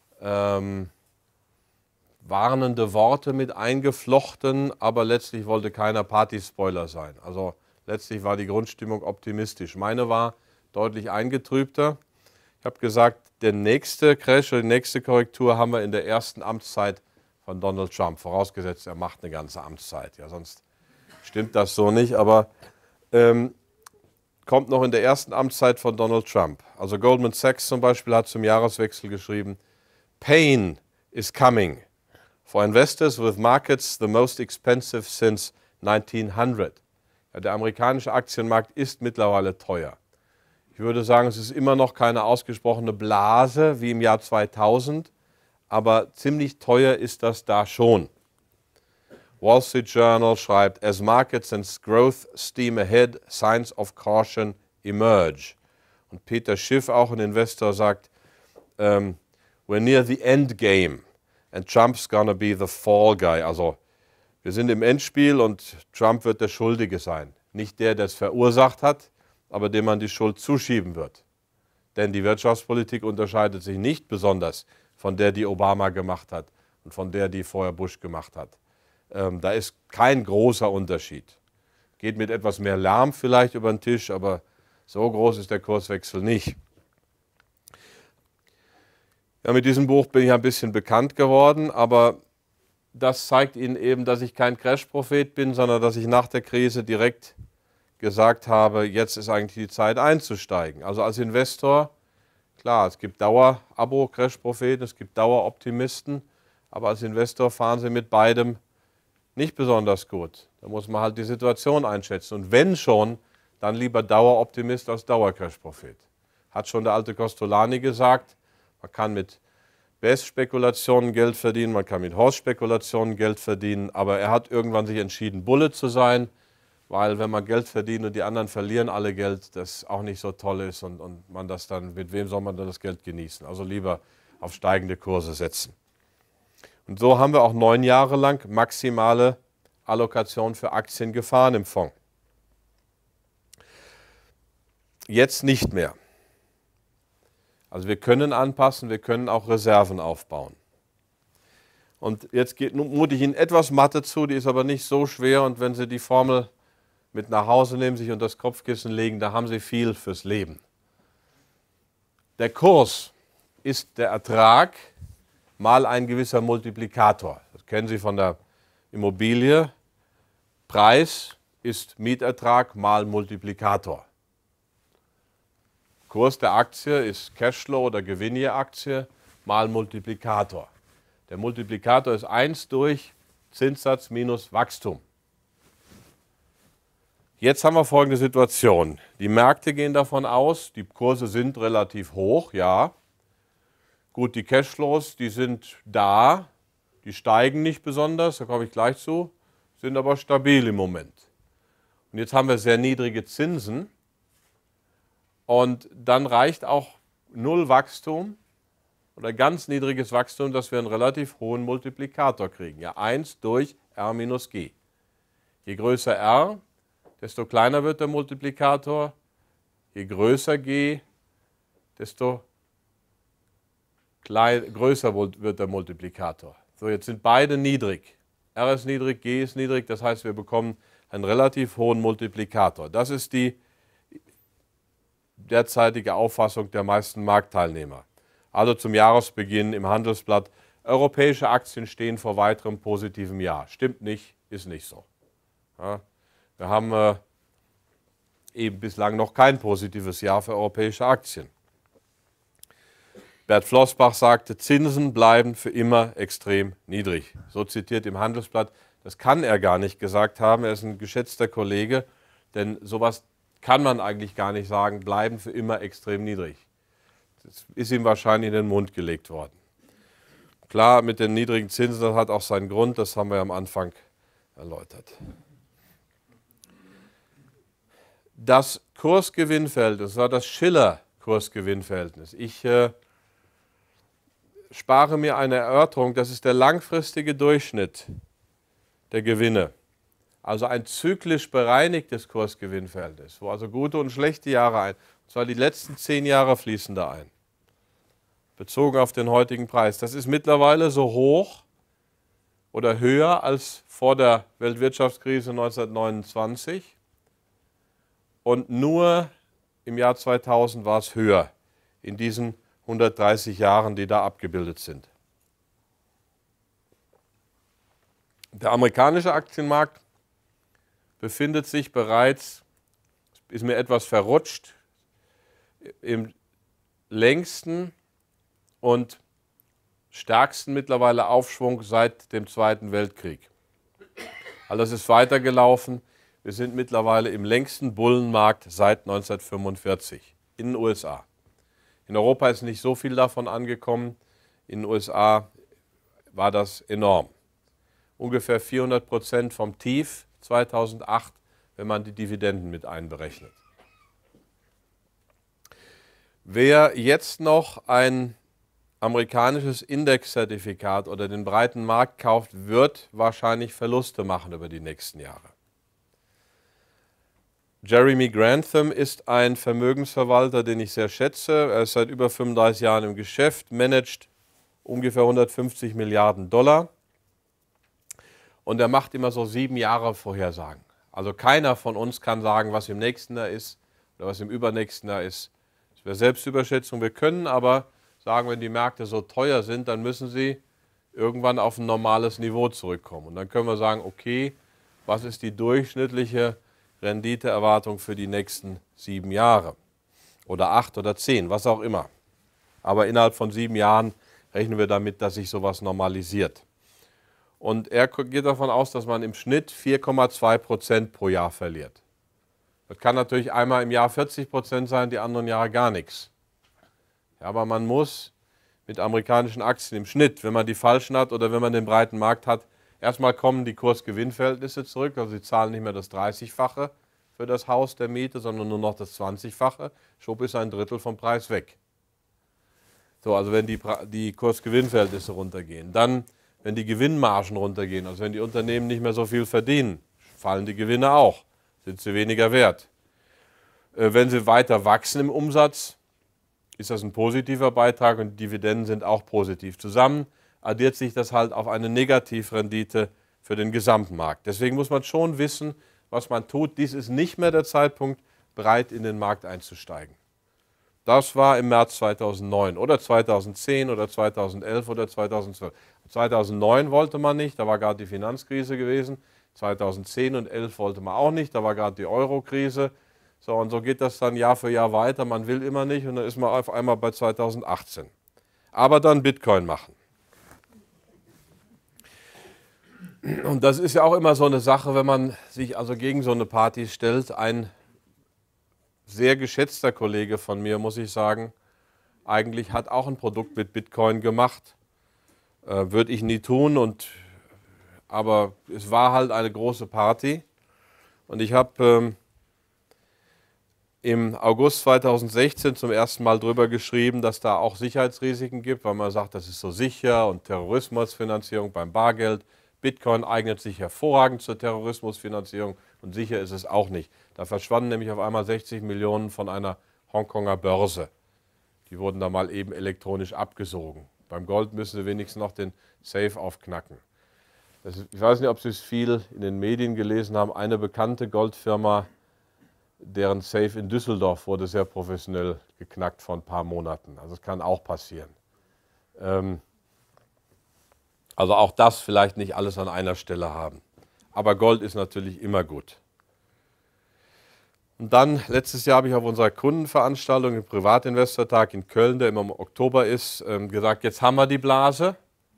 warnende Worte mit eingeflochten, aber letztlich wollte keiner Partyspoiler sein. Also letztlich war die Grundstimmung optimistisch. Meine war deutlich eingetrübter. Ich habe gesagt, der nächste Crash oder die nächste Korrektur haben wir in der ersten Amtszeit von Donald Trump. Vorausgesetzt, er macht eine ganze Amtszeit. Ja, sonst stimmt das so nicht. Aber kommt noch in der ersten Amtszeit von Donald Trump. Also Goldman Sachs zum Beispiel hat zum Jahreswechsel geschrieben, Pain is coming. For investors with markets the most expensive since 1900. Ja, der amerikanische Aktienmarkt ist mittlerweile teuer. Ich würde sagen, es ist immer noch keine ausgesprochene Blase wie im Jahr 2000, aber ziemlich teuer ist das da schon. Wall Street Journal schreibt, as markets and growth steam ahead, signs of caution emerge. Und Peter Schiff, auch ein Investor, sagt, we're near the end game and Trump's gonna be the fall guy. Also wir sind im Endspiel und Trump wird der Schuldige sein. Nicht der, der es verursacht hat, aber dem man die Schuld zuschieben wird. Denn die Wirtschaftspolitik unterscheidet sich nicht besonders von der, die Obama gemacht hat und von der, die vorher Bush gemacht hat. Da ist kein großer Unterschied. Geht mit etwas mehr Lärm vielleicht über den Tisch, aber so groß ist der Kurswechsel nicht. Ja, mit diesem Buch bin ich ein bisschen bekannt geworden, aber das zeigt Ihnen eben, dass ich kein Crash-Prophet bin, sondern dass ich nach der Krise direkt gesagt habe, jetzt ist eigentlich die Zeit einzusteigen. Also als Investor, klar, es gibt Dauer-Abo-Crash-Propheten, es gibt Dauer-Optimisten, aber als Investor fahren Sie mit beidem nicht besonders gut. Da muss man halt die Situation einschätzen. Und wenn schon, dann lieber Daueroptimist als Dauer-Crash-Prophet. Hat schon der alte Costolani gesagt, man kann mit Best-Spekulationen Geld verdienen, man kann mit Horse-Spekulationen Geld verdienen, aber er hat irgendwann sich entschieden, Bulle zu sein, weil wenn man Geld verdient und die anderen verlieren alle Geld, das auch nicht so toll ist und man das dann, mit wem soll man dann das Geld genießen? Also lieber auf steigende Kurse setzen. Und so haben wir auch 9 Jahre lang maximale Allokation für Aktien gefahren im Fonds. Jetzt nicht mehr. Also wir können anpassen, wir können auch Reserven aufbauen. Und jetzt mute ich Ihnen etwas Mathe zu, die ist aber nicht so schwer. Und wenn Sie die Formel mit nach Hause nehmen, sich unter das Kopfkissen legen, da haben Sie viel fürs Leben. Der Kurs ist der Ertrag mal ein gewisser Multiplikator. Das kennen Sie von der Immobilie. Preis ist Mietertrag mal Multiplikator. Kurs der Aktie ist Cashflow oder Gewinn je Aktie mal Multiplikator. Der Multiplikator ist 1 durch Zinssatz minus Wachstum. Jetzt haben wir folgende Situation. Die Märkte gehen davon aus, die Kurse sind relativ hoch, ja. Gut, die Cashflows, die sind da, die steigen nicht besonders, da komme ich gleich zu, sind aber stabil im Moment. Und jetzt haben wir sehr niedrige Zinsen und dann reicht auch null Wachstum oder ganz niedriges Wachstum, dass wir einen relativ hohen Multiplikator kriegen. Ja, 1 durch R minus G. Je größer R, desto kleiner wird der Multiplikator. Je größer G, desto größer wird der Multiplikator. So, jetzt sind beide niedrig. R ist niedrig, G ist niedrig, das heißt, wir bekommen einen relativ hohen Multiplikator. Das ist die derzeitige Auffassung der meisten Marktteilnehmer. Also zum Jahresbeginn im Handelsblatt, europäische Aktien stehen vor weiterem positiven Jahr. Stimmt nicht, ist nicht so. Ja, wir haben eben bislang noch kein positives Jahr für europäische Aktien. Bert Flossbach sagte, Zinsen bleiben für immer extrem niedrig. So zitiert im Handelsblatt. Das kann er gar nicht gesagt haben. Er ist ein geschätzter Kollege, denn sowas kann man eigentlich gar nicht sagen, bleiben für immer extrem niedrig. Das ist ihm wahrscheinlich in den Mund gelegt worden. Klar, mit den niedrigen Zinsen, das hat auch seinen Grund, das haben wir am Anfang erläutert. Das Kursgewinnverhältnis, das war das Schiller-Kursgewinnverhältnis. Ich spare mir eine Erörterung, das ist der langfristige Durchschnitt der Gewinne. Also ein zyklisch bereinigtes Kursgewinnverhältnis, wo also gute und schlechte Jahre ein, und zwar die letzten 10 Jahre fließen da ein, bezogen auf den heutigen Preis. Das ist mittlerweile so hoch oder höher als vor der Weltwirtschaftskrise 1929 und nur im Jahr 2000 war es höher in diesen 130 Jahren, die da abgebildet sind. Der amerikanische Aktienmarkt befindet sich bereits, ist mir etwas verrutscht, im längsten und stärksten mittlerweile Aufschwung seit dem Zweiten Weltkrieg. Also es ist weitergelaufen. Wir sind mittlerweile im längsten Bullenmarkt seit 1945 in den USA. In Europa ist nicht so viel davon angekommen. In den USA war das enorm. Ungefähr 400% vom Tief 2008, wenn man die Dividenden mit einberechnet. Wer jetzt noch ein amerikanisches Indexzertifikat oder den breiten Markt kauft, wird wahrscheinlich Verluste machen über die nächsten Jahre. Jeremy Grantham ist ein Vermögensverwalter, den ich sehr schätze. Er ist seit über 35 Jahren im Geschäft, managt ungefähr 150 Milliarden Dollar. Und er macht immer so 7 Jahre Vorhersagen. Also keiner von uns kann sagen, was im nächsten Jahr ist oder was im übernächsten Jahr ist. Das wäre Selbstüberschätzung. Wir können aber sagen, wenn die Märkte so teuer sind, dann müssen sie irgendwann auf ein normales Niveau zurückkommen. Und dann können wir sagen, okay, was ist die durchschnittliche Renditeerwartung für die nächsten 7 Jahre oder 8 oder 10, was auch immer. Aber innerhalb von 7 Jahren rechnen wir damit, dass sich sowas normalisiert. Und er geht davon aus, dass man im Schnitt 4,2% pro Jahr verliert. Das kann natürlich einmal im Jahr 40% sein, die anderen Jahre gar nichts. Ja, aber man muss mit amerikanischen Aktien im Schnitt, wenn man die falschen hat oder wenn man den breiten Markt hat, erstmal kommen die Kurs-Gewinn-Verhältnisse zurück, also sie zahlen nicht mehr das 30-fache für das Haus der Miete, sondern nur noch das 20-fache. Schwupp ist ein Drittel vom Preis weg. So, also wenn die Kurs-Gewinn-Verhältnisse runtergehen. Dann, wenn die Gewinnmargen runtergehen, also wenn die Unternehmen nicht mehr so viel verdienen, fallen die Gewinne auch, sind sie weniger wert. Wenn sie weiter wachsen im Umsatz, ist das ein positiver Beitrag und die Dividenden sind auch positiv. Zusammen addiert sich das halt auf eine Negativrendite für den gesamten Markt. Deswegen muss man schon wissen, was man tut. Dies ist nicht mehr der Zeitpunkt, breit in den Markt einzusteigen. Das war im März 2009 oder 2010 oder 2011 oder 2012. 2009 wollte man nicht, da war gerade die Finanzkrise gewesen. 2010 und 2011 wollte man auch nicht, da war gerade die Euro-Krise. So, und so geht das dann Jahr für Jahr weiter. Man will immer nicht und dann ist man auf einmal bei 2018. Aber dann Bitcoin machen. Und das ist ja auch immer so eine Sache, wenn man sich also gegen so eine Party stellt. Ein sehr geschätzter Kollege von mir, muss ich sagen, eigentlich hat auch ein Produkt mit Bitcoin gemacht. Würde ich nie tun, aber es war halt eine große Party. Und ich habe im August 2016 zum ersten Mal drüber geschrieben, dass da auch Sicherheitsrisiken gibt, weil man sagt, das ist so sicher und Terrorismusfinanzierung beim Bargeld. Bitcoin eignet sich hervorragend zur Terrorismusfinanzierung und sicher ist es auch nicht. Da verschwanden nämlich auf einmal 60 Millionen von einer Hongkonger Börse. Die wurden da mal eben elektronisch abgesogen. Beim Gold müssen sie wenigstens noch den Safe aufknacken. Ich weiß nicht, ob Sie es viel in den Medien gelesen haben. Eine bekannte Goldfirma, deren Safe in Düsseldorf wurde sehr professionell geknackt vor ein paar Monaten. Also es kann auch passieren. Also auch das vielleicht nicht alles an einer Stelle haben. Aber Gold ist natürlich immer gut. Und dann, letztes Jahr habe ich auf unserer Kundenveranstaltung, im Privatinvestortag in Köln, der immer im Oktober ist, gesagt, jetzt haben wir die Blase.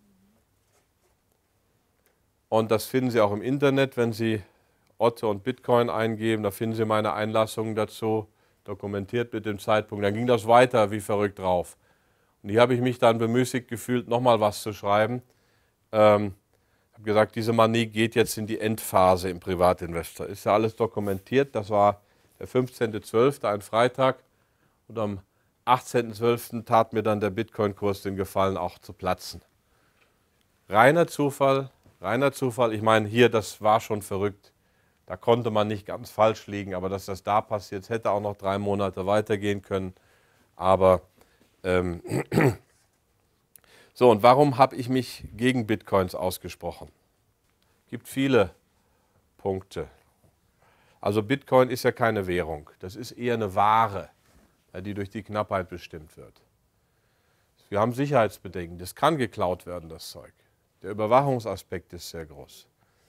Und das finden Sie auch im Internet, wenn Sie Otto und Bitcoin eingeben. Da finden Sie meine Einlassungen dazu, dokumentiert mit dem Zeitpunkt. Dann ging das weiter wie verrückt drauf. Und hier habe ich mich dann bemüßigt gefühlt, nochmal was zu schreiben. Ich habe gesagt, diese Manie geht jetzt in die Endphase im Privatinvestor. Ist ja alles dokumentiert. Das war der 15.12., ein Freitag. Und am 18.12. tat mir dann der Bitcoin-Kurs den Gefallen, auch zu platzen. Reiner Zufall, reiner Zufall. Ich meine, hier, das war schon verrückt. Da konnte man nicht ganz falsch liegen. Aber dass das da passiert, hätte auch noch 3 Monate weitergehen können. Aber so, und warum habe ich mich gegen Bitcoins ausgesprochen? Es gibt viele Punkte. Also Bitcoin ist ja keine Währung. Das ist eher eine Ware, die durch die Knappheit bestimmt wird. Wir haben Sicherheitsbedenken. Das kann geklaut werden, das Zeug. Der Überwachungsaspekt ist sehr groß.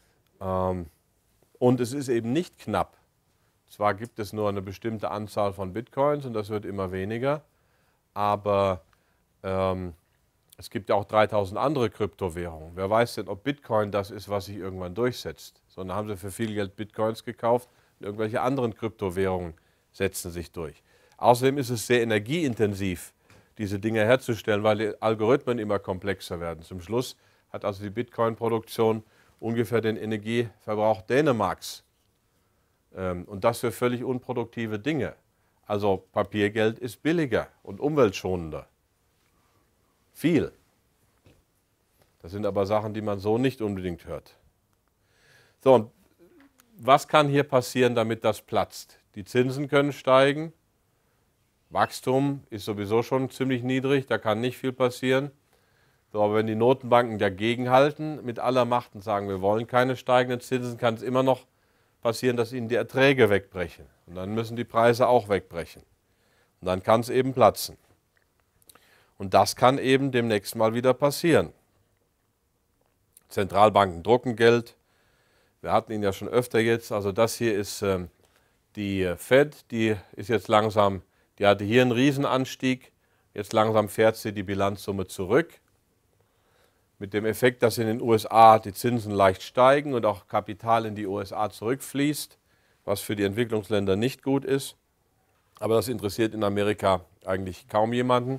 Und es ist eben nicht knapp. Zwar gibt es nur eine bestimmte Anzahl von Bitcoins und das wird immer weniger, aber es gibt ja auch 3000 andere Kryptowährungen. Wer weiß denn, ob Bitcoin das ist, was sich irgendwann durchsetzt? Sondern haben sie für viel Geld Bitcoins gekauft und irgendwelche anderen Kryptowährungen setzen sich durch. Außerdem ist es sehr energieintensiv, diese Dinge herzustellen, weil die Algorithmen immer komplexer werden. Zum Schluss hat also die Bitcoin-Produktion ungefähr den Energieverbrauch Dänemarks. Und das für völlig unproduktive Dinge. Also Papiergeld ist billiger und umweltschonender. Viel. Das sind aber Sachen, die man so nicht unbedingt hört. So, und was kann hier passieren, damit das platzt? Die Zinsen können steigen. Wachstum ist sowieso schon ziemlich niedrig, da kann nicht viel passieren. So, aber wenn die Notenbanken dagegenhalten mit aller Macht und sagen, wir wollen keine steigenden Zinsen, kann es immer noch passieren, dass ihnen die Erträge wegbrechen. Und dann müssen die Preise auch wegbrechen. Und dann kann es eben platzen. Und das kann eben demnächst mal wieder passieren. Zentralbanken drucken Geld. Wir hatten ihn ja schon öfter jetzt. Also das hier ist die Fed, die ist jetzt langsam, die hatte hier einen Riesenanstieg. Jetzt langsam fährt sie die Bilanzsumme zurück. Mit dem Effekt, dass in den USA die Zinsen leicht steigen und auch Kapital in die USA zurückfließt, was für die Entwicklungsländer nicht gut ist. Aber das interessiert in Amerika eigentlich kaum jemanden.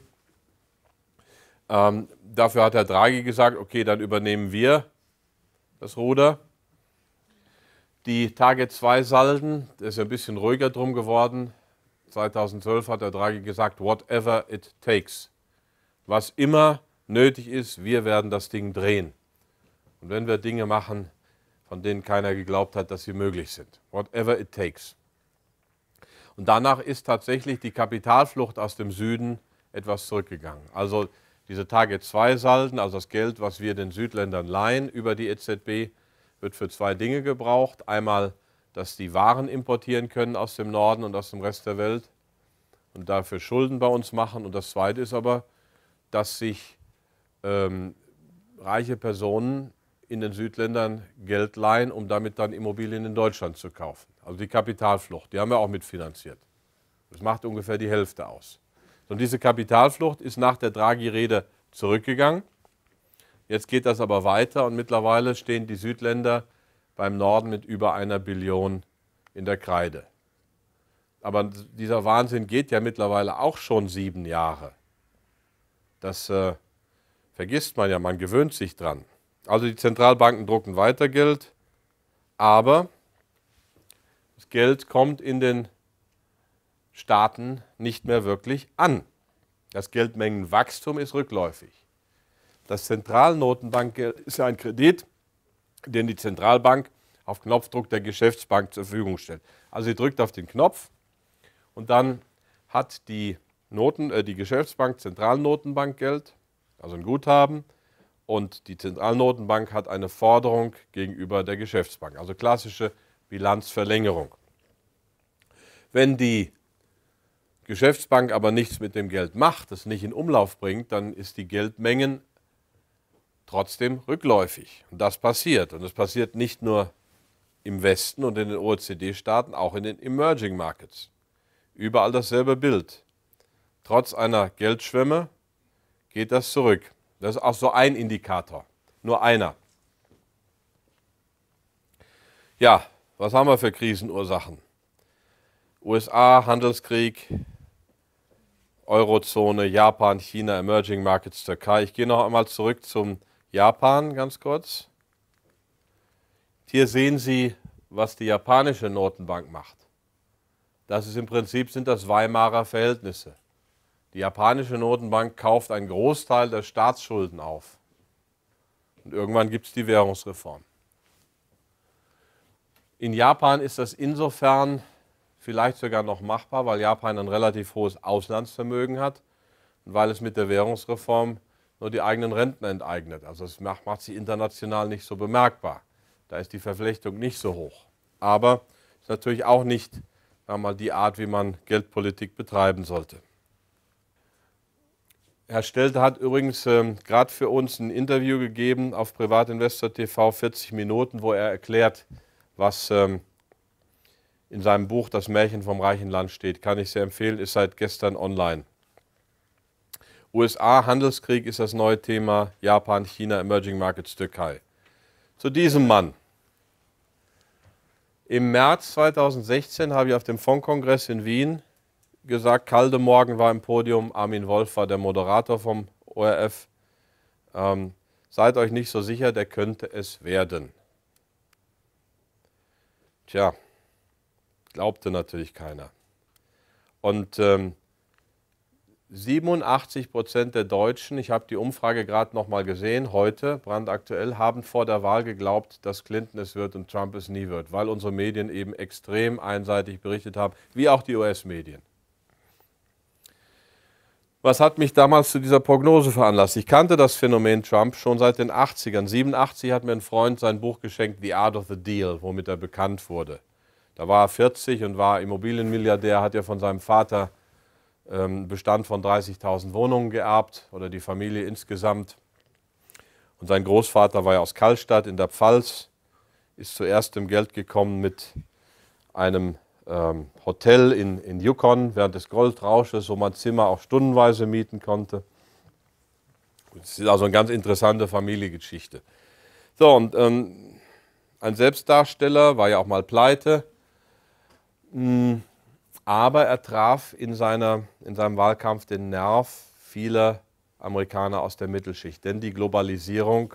Dafür hat Herr Draghi gesagt, okay, dann übernehmen wir das Ruder. Die Target-2-Salden, da ist ein bisschen ruhiger drum geworden. 2012 hat Herr Draghi gesagt, whatever it takes. Was immer nötig ist, wir werden das Ding drehen. Und wenn wir Dinge machen, von denen keiner geglaubt hat, dass sie möglich sind. Whatever it takes. Und danach ist tatsächlich die Kapitalflucht aus dem Süden etwas zurückgegangen. Also diese Target-2-Salden, also das Geld, was wir den Südländern leihen über die EZB, wird für zwei Dinge gebraucht. Einmal, dass die Waren importieren können aus dem Norden und aus dem Rest der Welt und dafür Schulden bei uns machen. Und das Zweite ist aber, dass sich reiche Personen in den Südländern Geld leihen, um damit dann Immobilien in Deutschland zu kaufen. Also die Kapitalflucht, die haben wir auch mitfinanziert. Das macht ungefähr die Hälfte aus. Und diese Kapitalflucht ist nach der Draghi-Rede zurückgegangen. Jetzt geht das aber weiter und mittlerweile stehen die Südländer beim Norden mit über 1 Billion in der Kreide. Aber dieser Wahnsinn geht ja mittlerweile auch schon 7 Jahre. Das vergisst man ja, man gewöhnt sich dran. Also die Zentralbanken drucken weiter Geld, aber das Geld kommt in den Staaten nicht mehr wirklich an. Das Geldmengenwachstum ist rückläufig. Das Zentralnotenbankgeld ist ja ein Kredit, den die Zentralbank auf Knopfdruck der Geschäftsbank zur Verfügung stellt. Also sie drückt auf den Knopf und dann hat die Geschäftsbank Zentralnotenbankgeld, also ein Guthaben, und die Zentralnotenbank hat eine Forderung gegenüber der Geschäftsbank, also klassische Bilanzverlängerung. Wenn die Geschäftsbank aber nichts mit dem Geld macht, es nicht in Umlauf bringt, dann ist die Geldmengen trotzdem rückläufig. Und das passiert. Und es passiert nicht nur im Westen und in den OECD-Staaten, auch in den Emerging Markets. Überall dasselbe Bild. Trotz einer Geldschwemme geht das zurück. Das ist auch so ein Indikator, nur einer. Ja, was haben wir für Krisenursachen? USA, Handelskrieg, Eurozone, Japan, China, Emerging Markets, Türkei. Ich gehe noch einmal zurück zum Japan ganz kurz. Hier sehen Sie, was die japanische Notenbank macht. Das ist im Prinzip sind das Weimarer Verhältnisse. Die japanische Notenbank kauft einen Großteil der Staatsschulden auf. Und irgendwann gibt es die Währungsreform. In Japan ist das insofern vielleicht sogar noch machbar, weil Japan ein relativ hohes Auslandsvermögen hat und weil es mit der Währungsreform nur die eigenen Renten enteignet. Also es macht sie international nicht so bemerkbar. Da ist die Verflechtung nicht so hoch. Aber es ist natürlich auch nicht, sagen wir mal, die Art, wie man Geldpolitik betreiben sollte. Herr Stelter hat übrigens gerade für uns ein Interview gegeben auf Privatinvestor TV, 40 Minuten, wo er erklärt, was in seinem Buch Das Märchen vom reichen Land steht. Kann ich sehr empfehlen, ist seit gestern online. USA, Handelskrieg ist das neue Thema, Japan, China, Emerging Markets, Türkei. Zu diesem Mann. Im März 2016 habe ich auf dem Fondskongress in Wien gesagt, Kaldemorgen war im Podium, Armin Wolf war der Moderator vom ORF. seid euch nicht so sicher, der könnte es werden. Tja, glaubte natürlich keiner. Und 87% der Deutschen, ich habe die Umfrage gerade noch mal gesehen, heute, brandaktuell, haben vor der Wahl geglaubt, dass Clinton es wird und Trump es nie wird, weil unsere Medien eben extrem einseitig berichtet haben, wie auch die US-Medien. Was hat mich damals zu dieser Prognose veranlasst? Ich kannte das Phänomen Trump schon seit den 80ern. 87 hat mir ein Freund sein Buch geschenkt, The Art of the Deal, womit er bekannt wurde. Da war er 40 und war Immobilienmilliardär, hat ja von seinem Vater Bestand von 30.000 Wohnungen geerbt oder die Familie insgesamt. Und sein Großvater war ja aus Kallstadt in der Pfalz, ist zuerst im Geld gekommen mit einem Hotel in Yukon während des Goldrausches, wo man Zimmer auch stundenweise mieten konnte. Das ist also eine ganz interessante Familiengeschichte. So, und ein Selbstdarsteller, war ja auch mal pleite, aber er traf in seinem Wahlkampf den Nerv vieler Amerikaner aus der Mittelschicht. Denn die Globalisierung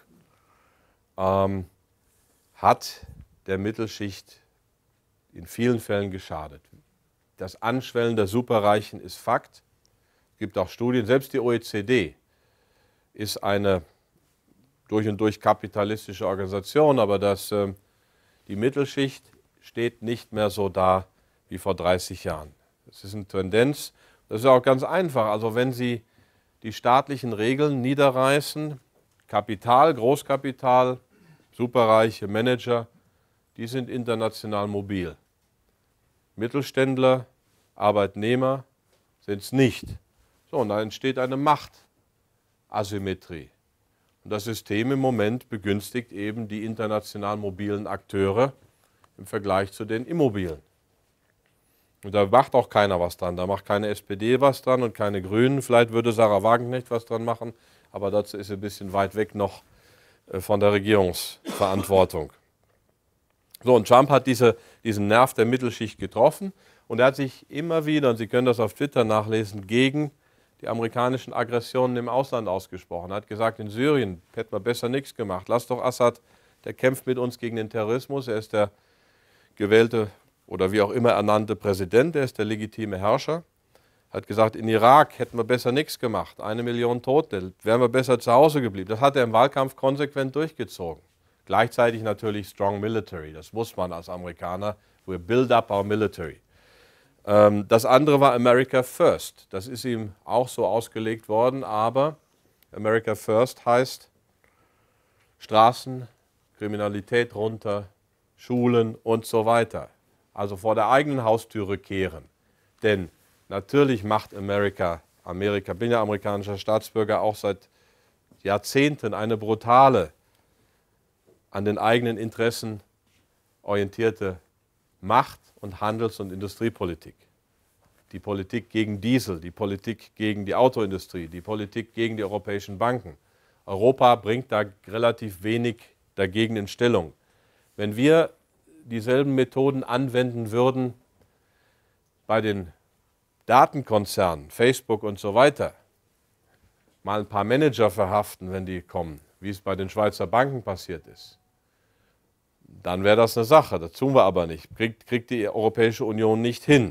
hat der Mittelschicht in vielen Fällen geschadet. Das Anschwellen der Superreichen ist Fakt. Es gibt auch Studien, selbst die OECD ist eine durch und durch kapitalistische Organisation, aber die Mittelschicht steht nicht mehr so da wie vor 30 Jahren. Das ist eine Tendenz. Das ist auch ganz einfach. Also wenn Sie die staatlichen Regeln niederreißen, Kapital, Großkapital, superreiche Manager, die sind international mobil. Mittelständler, Arbeitnehmer sind es nicht. So, und da entsteht eine Machtasymmetrie. Und das System im Moment begünstigt eben die international mobilen Akteure im Vergleich zu den immobilen. Und da macht auch keiner was dran. Da macht keine SPD was dran und keine Grünen. Vielleicht würde Sarah Wagenknecht was dran machen, aber dazu ist sie ein bisschen weit weg noch von der Regierungsverantwortung. So, und Trump hat diesen Nerv der Mittelschicht getroffen und er hat sich immer wieder, und Sie können das auf Twitter nachlesen, gegen die amerikanischen Aggressionen im Ausland ausgesprochen. Er hat gesagt, in Syrien hätten wir besser nichts gemacht. Lass doch Assad, der kämpft mit uns gegen den Terrorismus. Er ist der gewählte oder wie auch immer ernannte Präsident, er ist der legitime Herrscher. Er hat gesagt, in Irak hätten wir besser nichts gemacht. 1 Million Tote, wären wir besser zu Hause geblieben. Das hat er im Wahlkampf konsequent durchgezogen. Gleichzeitig natürlich strong military, das muss man als Amerikaner. We build up our military. Das andere war America First. Das ist ihm auch so ausgelegt worden, aber America First heißt Straßen, Kriminalität runter, Schulen und so weiter. Also vor der eigenen Haustüre kehren. Denn natürlich macht Amerika, bin ja amerikanischer Staatsbürger, auch seit Jahrzehnten eine brutale, an den eigenen Interessen orientierte Macht- und Handels- und Industriepolitik. Die Politik gegen Diesel, die Politik gegen die Autoindustrie, die Politik gegen die europäischen Banken. Europa bringt da relativ wenig dagegen in Stellung. Wenn wir dieselben Methoden anwenden würden bei den Datenkonzernen, Facebook und so weiter, mal ein paar Manager verhaften, wenn die kommen, wie es bei den Schweizer Banken passiert ist, dann wäre das eine Sache. Das tun wir aber nicht. Kriegt die Europäische Union nicht hin.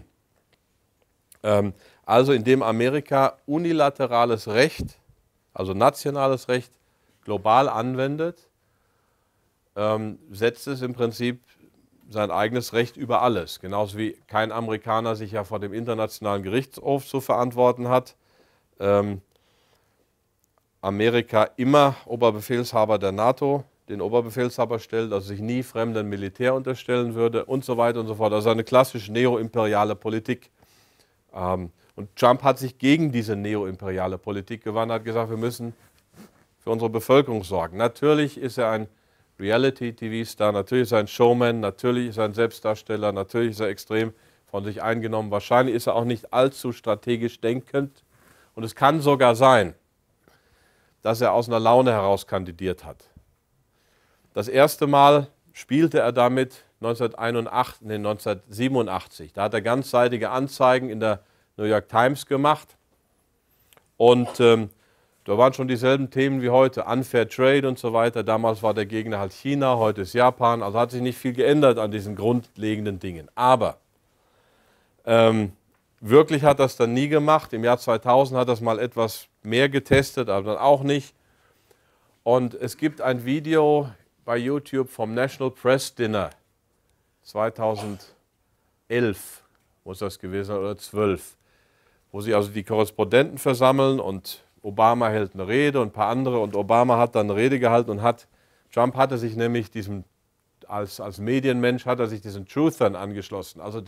Also indem Amerika unilaterales Recht, also nationales Recht, global anwendet, setzt es im Prinzip sein eigenes Recht über alles. Genauso wie kein Amerikaner sich ja vor dem Internationalen Gerichtshof zu verantworten hat. Amerika immer Oberbefehlshaber der NATO, den Oberbefehlshaber stellt, also sich nie fremdem Militär unterstellen würde und so weiter und so fort. Also eine klassische neoimperiale Politik. Und Trump hat sich gegen diese neoimperiale Politik gewandt, hat gesagt, wir müssen für unsere Bevölkerung sorgen. Natürlich ist er ein Reality-TV-Star, natürlich ist er ein Showman, natürlich ist er ein Selbstdarsteller, natürlich ist er extrem von sich eingenommen. Wahrscheinlich ist er auch nicht allzu strategisch denkend. Und es kann sogar sein, dass er aus einer Laune heraus kandidiert hat. Das erste Mal spielte er damit 1987. Da hat er ganzseitige Anzeigen in der New York Times gemacht und Da waren schon dieselben Themen wie heute, Unfair Trade und so weiter. Damals war der Gegner halt China, heute ist Japan. Also hat sich nicht viel geändert an diesen grundlegenden Dingen. Aber wirklich hat das dann nie gemacht. Im Jahr 2000 hat das mal etwas mehr getestet, aber dann auch nicht. Und es gibt ein Video bei YouTube vom National Press Dinner 2011, muss das gewesen sein, oder 12, wo sie also die Korrespondenten versammeln und Obama hält eine Rede und ein paar andere und Obama hat dann eine Rede gehalten und Trump hatte sich nämlich als Medienmensch hat er sich diesen Truthern angeschlossen, also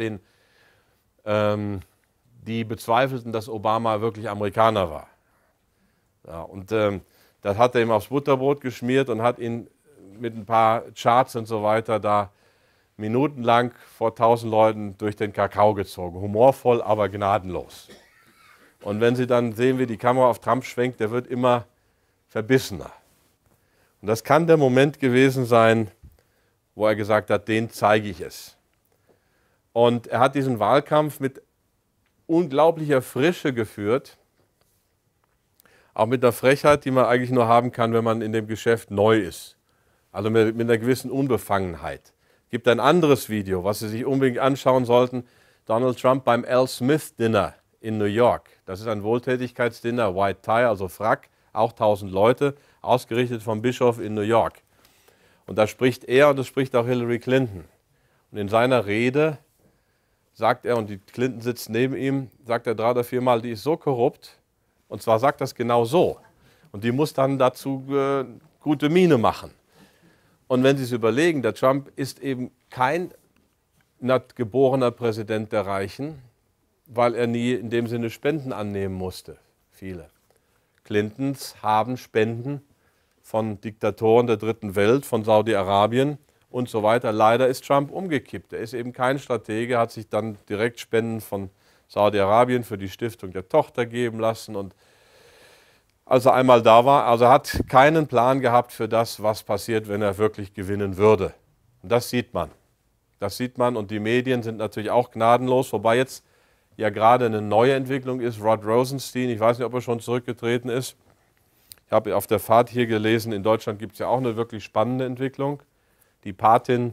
die bezweifelten, dass Obama wirklich Amerikaner war. Ja, und das hat er ihm aufs Butterbrot geschmiert und hat ihn mit ein paar Charts und so weiter da minutenlang vor 1000 Leuten durch den Kakao gezogen. Humorvoll, aber gnadenlos. Und wenn Sie dann sehen, wie die Kamera auf Trump schwenkt, der wird immer verbissener. Und das kann der Moment gewesen sein, wo er gesagt hat, den zeige ich es. Und er hat diesen Wahlkampf mit unglaublicher Frische geführt, auch mit einer Frechheit, die man eigentlich nur haben kann, wenn man in dem Geschäft neu ist. Also mit einer gewissen Unbefangenheit. Es gibt ein anderes Video, was Sie sich unbedingt anschauen sollten, Donald Trump beim Al Smith Dinner in New York. Das ist ein Wohltätigkeitsdinner, White Tie, also Frack, auch 1000 Leute, ausgerichtet vom Bischof in New York. Und da spricht er und es spricht auch Hillary Clinton. Und in seiner Rede sagt er, und die Clinton sitzt neben ihm, sagt er 3 oder 4 Mal, die ist so korrupt, und zwar sagt das genau so. Und die muss dann dazu gute Miene machen. Und wenn Sie es überlegen, der Trump ist eben kein geborener Präsident der Reichen, weil er nie in dem Sinne Spenden annehmen musste. Viele. Clintons haben Spenden von Diktatoren der dritten Welt, von Saudi-Arabien und so weiter. Leider ist Trump umgekippt. Er ist eben kein Stratege, hat sich dann direkt Spenden von Saudi-Arabien für die Stiftung der Tochter geben lassen. Und als er einmal da war, also er hat keinen Plan gehabt für das, was passiert, wenn er wirklich gewinnen würde. Und das sieht man. Das sieht man und die Medien sind natürlich auch gnadenlos, wobei jetzt ja gerade eine neue Entwicklung ist. Rod Rosenstein, ich weiß nicht, ob er schon zurückgetreten ist. Ich habe auf der Fahrt hier gelesen, in Deutschland gibt es ja auch eine wirklich spannende Entwicklung. Die Patin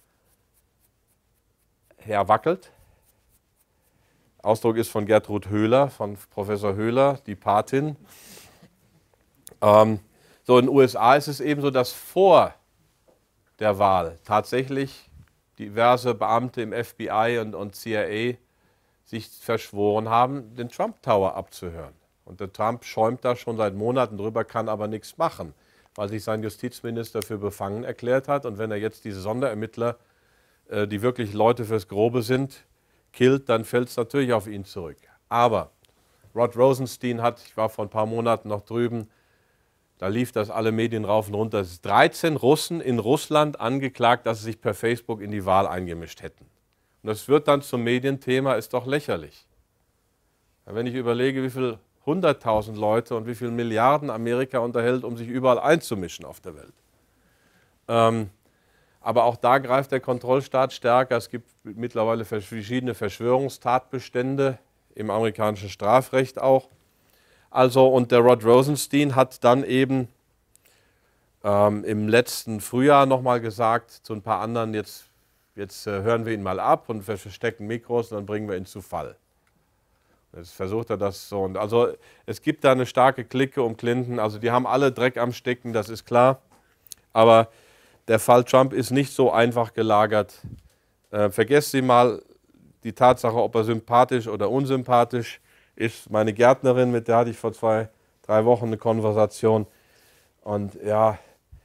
Herr Wackelt. Ausdruck ist von Gertrud Höhler, von Professor Höhler, die Patin. So in den USA ist es eben so, dass vor der Wahl tatsächlich diverse Beamte im FBI und CIA sich verschworen haben, den Trump Tower abzuhören. Und der Trump schäumt da schon seit Monaten drüber, kann aber nichts machen, weil sich sein Justizminister für befangen erklärt hat. Und wenn er jetzt diese Sonderermittler, die wirklich Leute fürs Grobe sind, killt, dann fällt es natürlich auf ihn zurück. Aber Rod Rosenstein ich war vor ein paar Monaten noch drüben, da lief das alle Medien rauf und runter. Es 13 Russen in Russland angeklagt, dass sie sich per Facebook in die Wahl eingemischt hätten. Und das wird dann zum Medienthema, ist doch lächerlich. Wenn ich überlege, wie viele 100.000 Leute und wie viele Milliarden Amerika unterhält, um sich überall einzumischen auf der Welt. Aber auch da greift der Kontrollstaat stärker. Es gibt mittlerweile verschiedene Verschwörungstatbestände im amerikanischen Strafrecht auch. Also, und der Rod Rosenstein hat dann eben im letzten Frühjahr nochmal gesagt zu ein paar anderen, jetzt hören wir ihn mal ab und wir verstecken Mikros und dann bringen wir ihn zu Fall. Jetzt versucht er das so. Und also es gibt da eine starke Clique um Clinton. Also die haben alle Dreck am Stecken, das ist klar. Aber der Fall Trump ist nicht so einfach gelagert. Vergesst Sie mal die Tatsache, ob er sympathisch oder unsympathisch ist. Meine Gärtnerin, mit der hatte ich vor 2-3 Wochen eine Konversation. Und ja,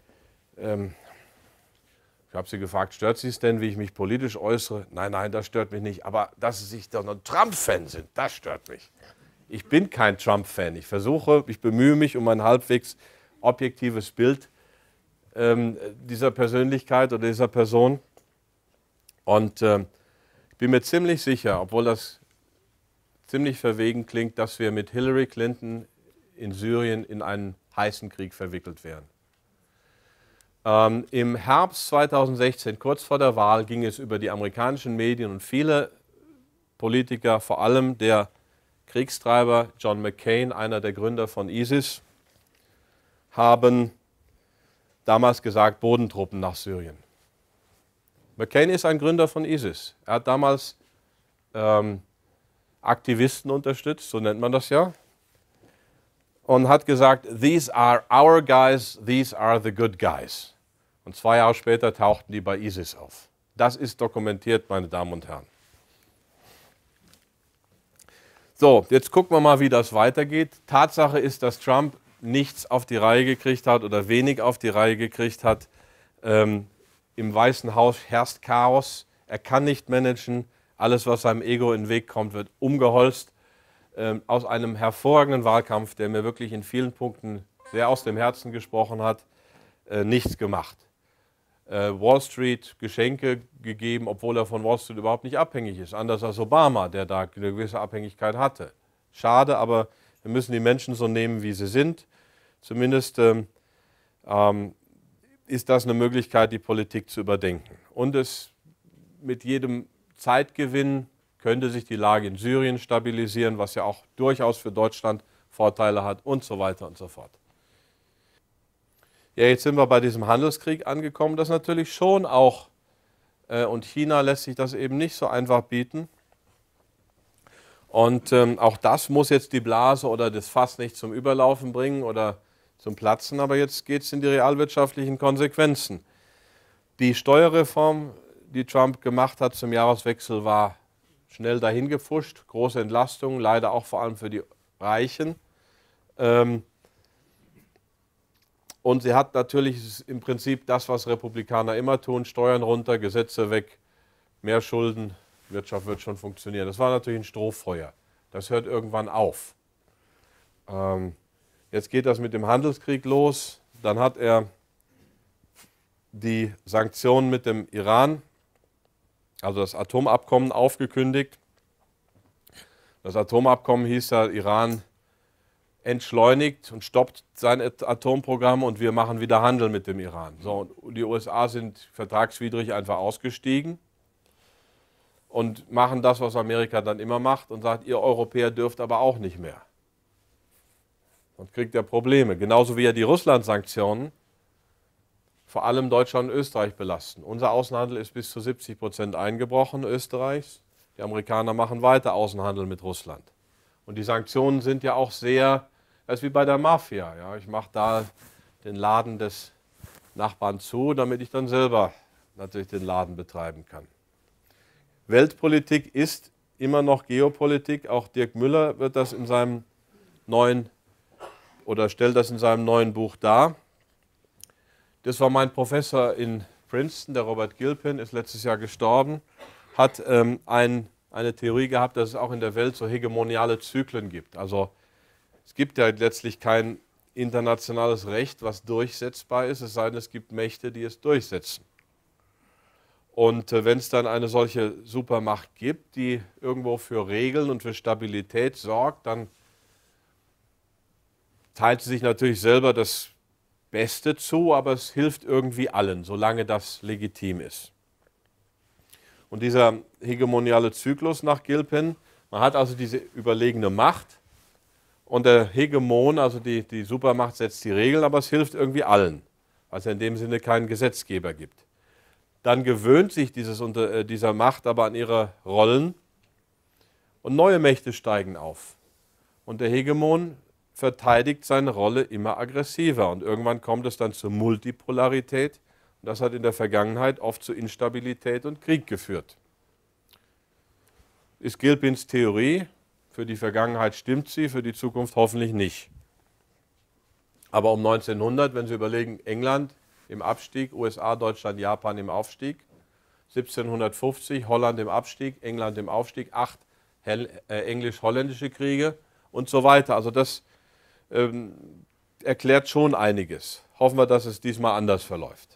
ich habe sie gefragt, stört Sie es denn, wie ich mich politisch äußere? Nein, nein, das stört mich nicht. Aber dass Sie sich doch ein Trump-Fan sind, das stört mich. Ich bin kein Trump-Fan. Ich bemühe mich um ein halbwegs objektives Bild dieser Persönlichkeit oder dieser Person. Und ich bin mir ziemlich sicher, obwohl das ziemlich verwegen klingt, dass wir mit Hillary Clinton in Syrien in einen heißen Krieg verwickelt wären. Im Herbst 2016, kurz vor der Wahl, ging es über die amerikanischen Medien und viele Politiker, vor allem der Kriegstreiber John McCain, einer der Gründer von ISIS, haben damals gesagt, Bodentruppen nach Syrien. McCain ist ein Gründer von ISIS. Er hat damals Aktivisten unterstützt, so nennt man das ja, und hat gesagt, these are our guys, these are the good guys. Und 2 Jahre später tauchten die bei ISIS auf. Das ist dokumentiert, meine Damen und Herren. So, jetzt gucken wir mal, wie das weitergeht. Tatsache ist, dass Trump nichts auf die Reihe gekriegt hat oder wenig auf die Reihe gekriegt hat. Im Weißen Haus herrscht Chaos. Er kann nicht managen. Alles, was seinem Ego in den Weg kommt, wird umgeholzt. Aus einem hervorragenden Wahlkampf, der mir wirklich in vielen Punkten sehr aus dem Herzen gesprochen hat, nichts gemacht. Wall Street Geschenke gegeben, obwohl er von Wall Street überhaupt nicht abhängig ist. Anders als Obama, der da eine gewisse Abhängigkeit hatte. Schade, aber wir müssen die Menschen so nehmen, wie sie sind. Zumindest ist das eine Möglichkeit, die Politik zu überdenken. Und es mit jedem Zeitgewinn könnte sich die Lage in Syrien stabilisieren, was ja auch durchaus für Deutschland Vorteile hat und so weiter und so fort. Ja, jetzt sind wir bei diesem Handelskrieg angekommen, das natürlich schon auch, und China lässt sich das eben nicht so einfach bieten. Und auch das muss jetzt die Blase oder das Fass nicht zum Überlaufen bringen oder zum Platzen, aber jetzt geht es in die realwirtschaftlichen Konsequenzen. Die Steuerreform, die Trump gemacht hat zum Jahreswechsel, war schnell dahin gepfuscht, große Entlastungen, leider auch vor allem für die Reichen. Und sie hat natürlich im Prinzip das, was Republikaner immer tun, Steuern runter, Gesetze weg, mehr Schulden, Wirtschaft wird schon funktionieren. Das war natürlich ein Strohfeuer. Das hört irgendwann auf. Jetzt geht das mit dem Handelskrieg los. Dann hat er die Sanktionen mit dem Iran, also das Atomabkommen, aufgekündigt. Das Atomabkommen hieß ja, Iran entschleunigt und stoppt sein Atomprogramm und wir machen wieder Handel mit dem Iran. So, und die USA sind vertragswidrig einfach ausgestiegen und machen das, was Amerika dann immer macht und sagt, ihr Europäer dürft aber auch nicht mehr. Sonst kriegt er Probleme. Genauso wie ja die Russland-Sanktionen vor allem Deutschland und Österreich belasten. Unser Außenhandel ist bis zu 70% eingebrochen, Österreichs. Die Amerikaner machen weiter Außenhandel mit Russland. Und die Sanktionen sind ja auch sehr, das ist wie bei der Mafia. Ja. Ich mache da den Laden des Nachbarn zu, damit ich dann selber natürlich den Laden betreiben kann. Weltpolitik ist immer noch Geopolitik. Auch Dirk Müller wird das in seinem neuen oder stellt das in seinem neuen Buch dar. Das war mein Professor in Princeton, der Robert Gilpin, ist letztes Jahr gestorben, hat eine Theorie gehabt, dass es auch in der Welt so hegemoniale Zyklen gibt. Also es gibt ja letztlich kein internationales Recht, was durchsetzbar ist, es sei denn, es gibt Mächte, die es durchsetzen. Und wenn es dann eine solche Supermacht gibt, die irgendwo für Regeln und für Stabilität sorgt, dann teilt sie sich natürlich selber das Beste zu, aber es hilft irgendwie allen, solange das legitim ist. Und dieser hegemoniale Zyklus nach Gilpin, man hat also diese überlegene Macht und der Hegemon, also die Supermacht, setzt die Regeln, aber es hilft irgendwie allen, weil es in dem Sinne keinen Gesetzgeber gibt. Dann gewöhnt sich dieser Macht aber an ihre Rollen und neue Mächte steigen auf. Und der Hegemon verteidigt seine Rolle immer aggressiver und irgendwann kommt es dann zur Multipolarität. Und das hat in der Vergangenheit oft zu Instabilität und Krieg geführt. Ist Gilpins Theorie, für die Vergangenheit stimmt sie, für die Zukunft hoffentlich nicht. Aber um 1900, wenn Sie überlegen, England im Abstieg, USA, Deutschland, Japan im Aufstieg, 1750 Holland im Abstieg, England im Aufstieg, 8 englisch-holländische Kriege und so weiter. Also das erklärt schon einiges. Hoffen wir, dass es diesmal anders verläuft.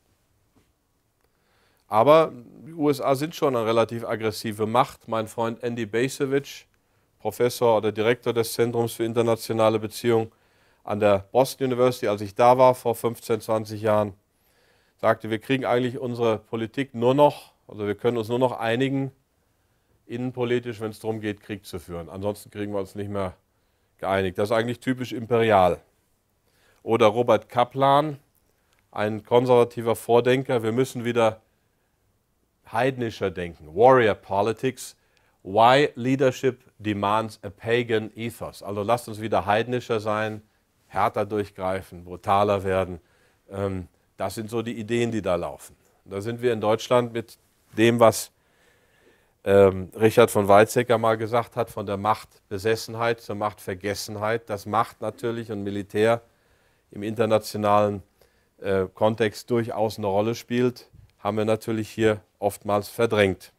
Aber die USA sind schon eine relativ aggressive Macht. Mein Freund Andy Bacevich, Professor oder Direktor des Zentrums für internationale Beziehungen an der Boston University, als ich da war vor 15, 20 Jahren, sagte, wir kriegen eigentlich unsere Politik nur noch, also wir können uns nur noch einigen, innenpolitisch, wenn es darum geht, Krieg zu führen. Ansonsten kriegen wir uns nicht mehr geeinigt. Das ist eigentlich typisch imperial. Oder Robert Kaplan, ein konservativer Vordenker, wir müssen wieder heidnischer denken. Warrior Politics, why leadership demands a pagan ethos. Also lasst uns wieder heidnischer sein, härter durchgreifen, brutaler werden. Das sind so die Ideen, die da laufen. Da sind wir in Deutschland mit dem, was Richard von Weizsäcker mal gesagt hat, von der Machtbesessenheit zur Machtvergessenheit, dass Macht natürlich und Militär im internationalen Kontext durchaus eine Rolle spielt, haben wir natürlich hier oftmals verdrängt.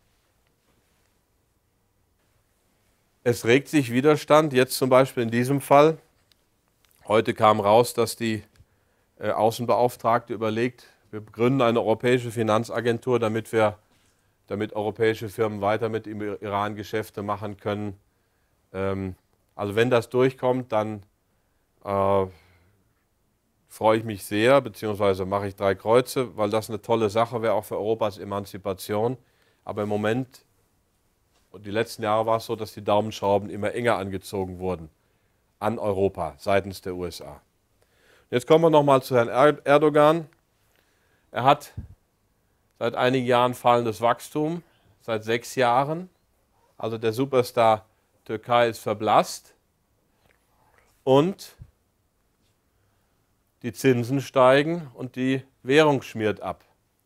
Es regt sich Widerstand, jetzt zum Beispiel in diesem Fall. Heute kam raus, dass die Außenbeauftragte überlegt, wir gründen eine europäische Finanzagentur, damit europäische Firmen weiter mit dem Iran Geschäfte machen können. Also wenn das durchkommt, dann freue ich mich sehr, beziehungsweise mache ich 3 Kreuze, weil das eine tolle Sache wäre, auch für Europas Emanzipation. Aber im Moment, und die letzten Jahre war es so, dass die Daumenschrauben immer enger angezogen wurden an Europa seitens der USA. Jetzt kommen wir nochmal zu Herrn Erdogan. Er hat seit einigen Jahren fallendes Wachstum, seit 6 Jahren. Also der Superstar Türkei ist verblasst. Und die Zinsen steigen und die Währung schmiert ab.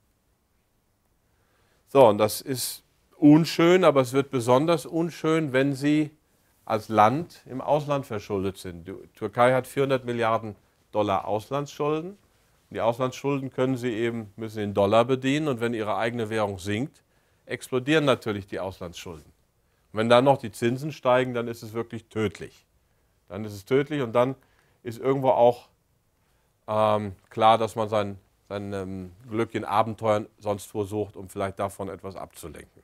So, und das ist unschön, aber es wird besonders unschön, wenn Sie als Land im Ausland verschuldet sind. Die Türkei hat 400 Milliarden Dollar Auslandsschulden. Die Auslandsschulden müssen Sie in Dollar bedienen und wenn Ihre eigene Währung sinkt, explodieren natürlich die Auslandsschulden. Und wenn dann noch die Zinsen steigen, dann ist es wirklich tödlich. Dann ist es tödlich und dann ist irgendwo auch klar, dass man sein Glück in Abenteuern sonst wo sucht, um vielleicht davon etwas abzulenken.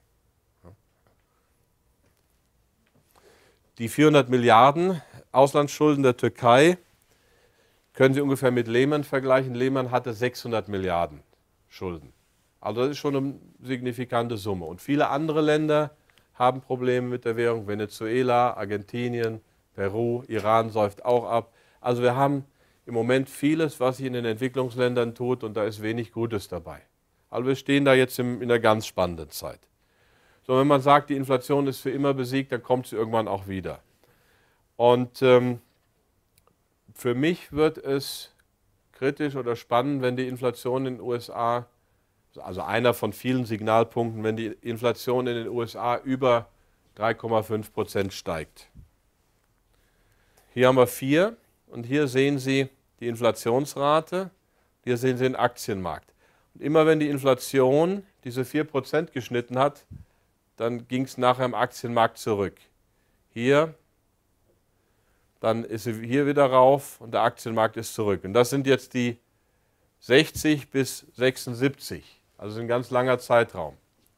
Die 400 Milliarden Auslandsschulden der Türkei können Sie ungefähr mit Lehman vergleichen. Lehman hatte 600 Milliarden Schulden. Also das ist schon eine signifikante Summe. Und viele andere Länder haben Probleme mit der Währung. Venezuela, Argentinien, Peru, Iran säuft auch ab. Also wir haben im Moment vieles, was sich in den Entwicklungsländern tut und da ist wenig Gutes dabei. Also wir stehen da jetzt in einer ganz spannenden Zeit. So, wenn man sagt, die Inflation ist für immer besiegt, dann kommt sie irgendwann auch wieder. Und für mich wird es kritisch oder spannend, wenn die Inflation in den USA, also einer von vielen Signalpunkten, wenn die Inflation in den USA über 3,5% steigt. Hier haben wir 4 und hier sehen Sie die Inflationsrate, hier sehen Sie den Aktienmarkt. Und immer wenn die Inflation diese 4% geschnitten hat, dann ging es nachher im Aktienmarkt zurück. Hier, dann ist sie hier wieder rauf und der Aktienmarkt ist zurück. Und das sind jetzt die 60 bis 76, also ein ganz langer Zeitraum.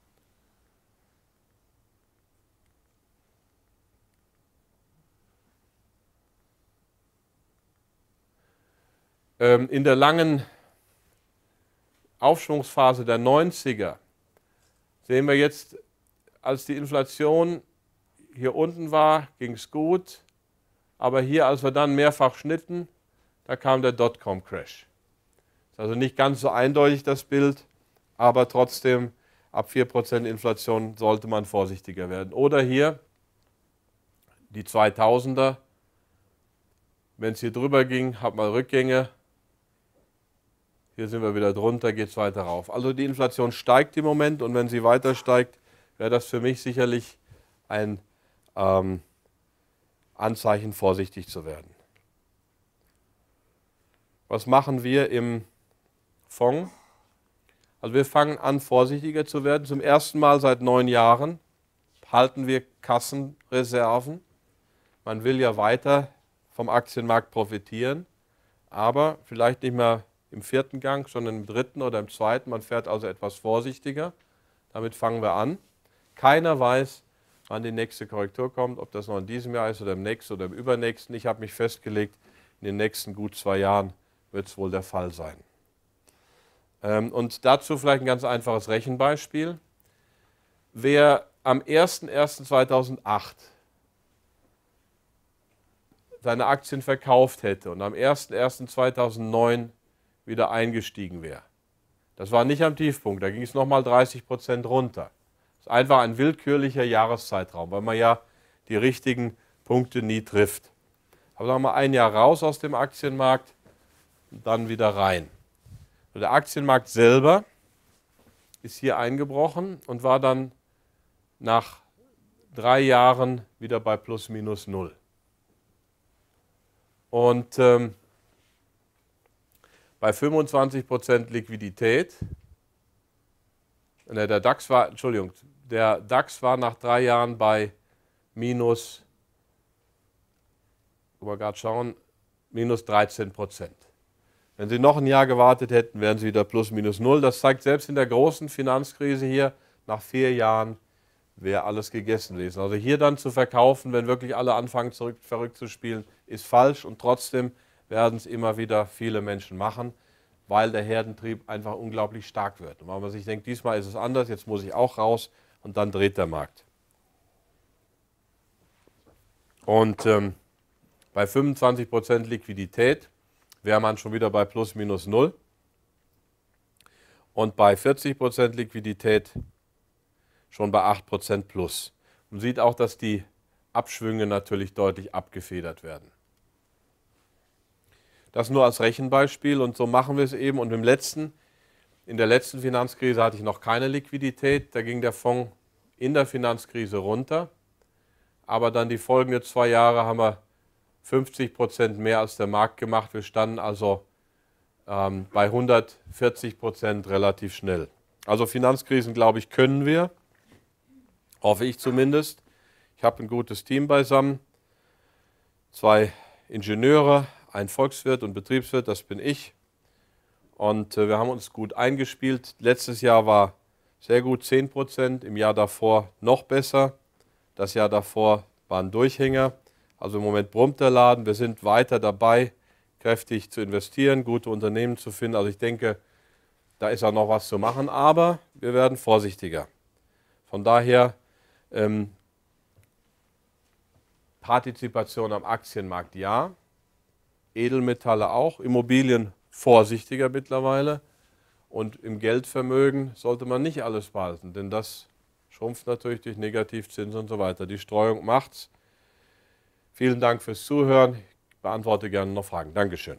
In der langen Aufschwungsphase der 90er sehen wir jetzt, als die Inflation hier unten war, ging es gut. Aber hier, als wir dann mehrfach schnitten, da kam der Dotcom-Crash. Ist also nicht ganz so eindeutig das Bild, aber trotzdem ab 4% Inflation sollte man vorsichtiger werden. Oder hier die 2000er. Wenn es hier drüber ging, hat man Rückgänge. Hier sind wir wieder drunter, geht es weiter rauf. Also die Inflation steigt im Moment und wenn sie weiter steigt, wäre das für mich sicherlich ein Anzeichen, vorsichtig zu werden. Was machen wir im Fonds? Also wir fangen an, vorsichtiger zu werden. Zum ersten Mal seit 9 Jahren halten wir Kassenreserven. Man will ja weiter vom Aktienmarkt profitieren, aber vielleicht nicht mehr im 4. Gang, sondern im 3. oder im 2. Man fährt also etwas vorsichtiger. Damit fangen wir an. Keiner weiß, wann die nächste Korrektur kommt, ob das noch in diesem Jahr ist oder im nächsten oder im übernächsten. Ich habe mich festgelegt, in den nächsten gut 2 Jahren wird es wohl der Fall sein. Und dazu vielleicht ein ganz einfaches Rechenbeispiel. Wer am 01.01.2008 seine Aktien verkauft hätte und am 01.01.2009 wieder eingestiegen wäre. Das war nicht am Tiefpunkt, da ging es nochmal 30% runter. Das ist einfach ein willkürlicher Jahreszeitraum, weil man ja die richtigen Punkte nie trifft. Aber sagen wir mal ein Jahr raus aus dem Aktienmarkt und dann wieder rein. Und der Aktienmarkt selber ist hier eingebrochen und war dann nach 3 Jahren wieder bei plus minus null. Und bei 25% Liquidität, der DAX war nach 3 Jahren bei minus, gerade schauen, minus 13%. Wenn Sie noch ein Jahr gewartet hätten, wären Sie wieder plus minus null. Das zeigt selbst in der großen Finanzkrise hier, nach 4 Jahren wäre alles gegessen gewesen. Also hier dann zu verkaufen, wenn wirklich alle anfangen verrückt zu spielen, ist falsch und trotzdem werden es immer wieder viele Menschen machen, weil der Herdentrieb einfach unglaublich stark wird. Und wenn man sich denkt, diesmal ist es anders, jetzt muss ich auch raus und dann dreht der Markt. Und bei 25% Liquidität wäre man schon wieder bei plus minus null und bei 40% Liquidität schon bei 8% plus. Man sieht auch, dass die Abschwünge natürlich deutlich abgefedert werden. Das nur als Rechenbeispiel und so machen wir es eben. Und in der letzten Finanzkrise hatte ich noch keine Liquidität, da ging der Fonds in der Finanzkrise runter. Aber dann die folgenden 2 Jahre haben wir 50% mehr als der Markt gemacht. Wir standen also bei 140% relativ schnell. Also Finanzkrisen, glaube ich, können wir. Hoffe ich zumindest. Ich habe ein gutes Team beisammen. 2 Ingenieure, ein Volkswirt und Betriebswirt, das bin ich. Und wir haben uns gut eingespielt. Letztes Jahr war sehr gut, 10%. Im Jahr davor noch besser. Das Jahr davor war ein Durchhänger. Also im Moment brummt der Laden. Wir sind weiter dabei, kräftig zu investieren, gute Unternehmen zu finden. Also ich denke, da ist auch noch was zu machen. Aber wir werden vorsichtiger. Von daher Partizipation am Aktienmarkt ja. Edelmetalle auch, Immobilien vorsichtiger mittlerweile und im Geldvermögen sollte man nicht alles behalten, denn das schrumpft natürlich durch Negativzinsen und so weiter. Die Streuung macht's. Vielen Dank fürs Zuhören. Ich beantworte gerne noch Fragen. Dankeschön.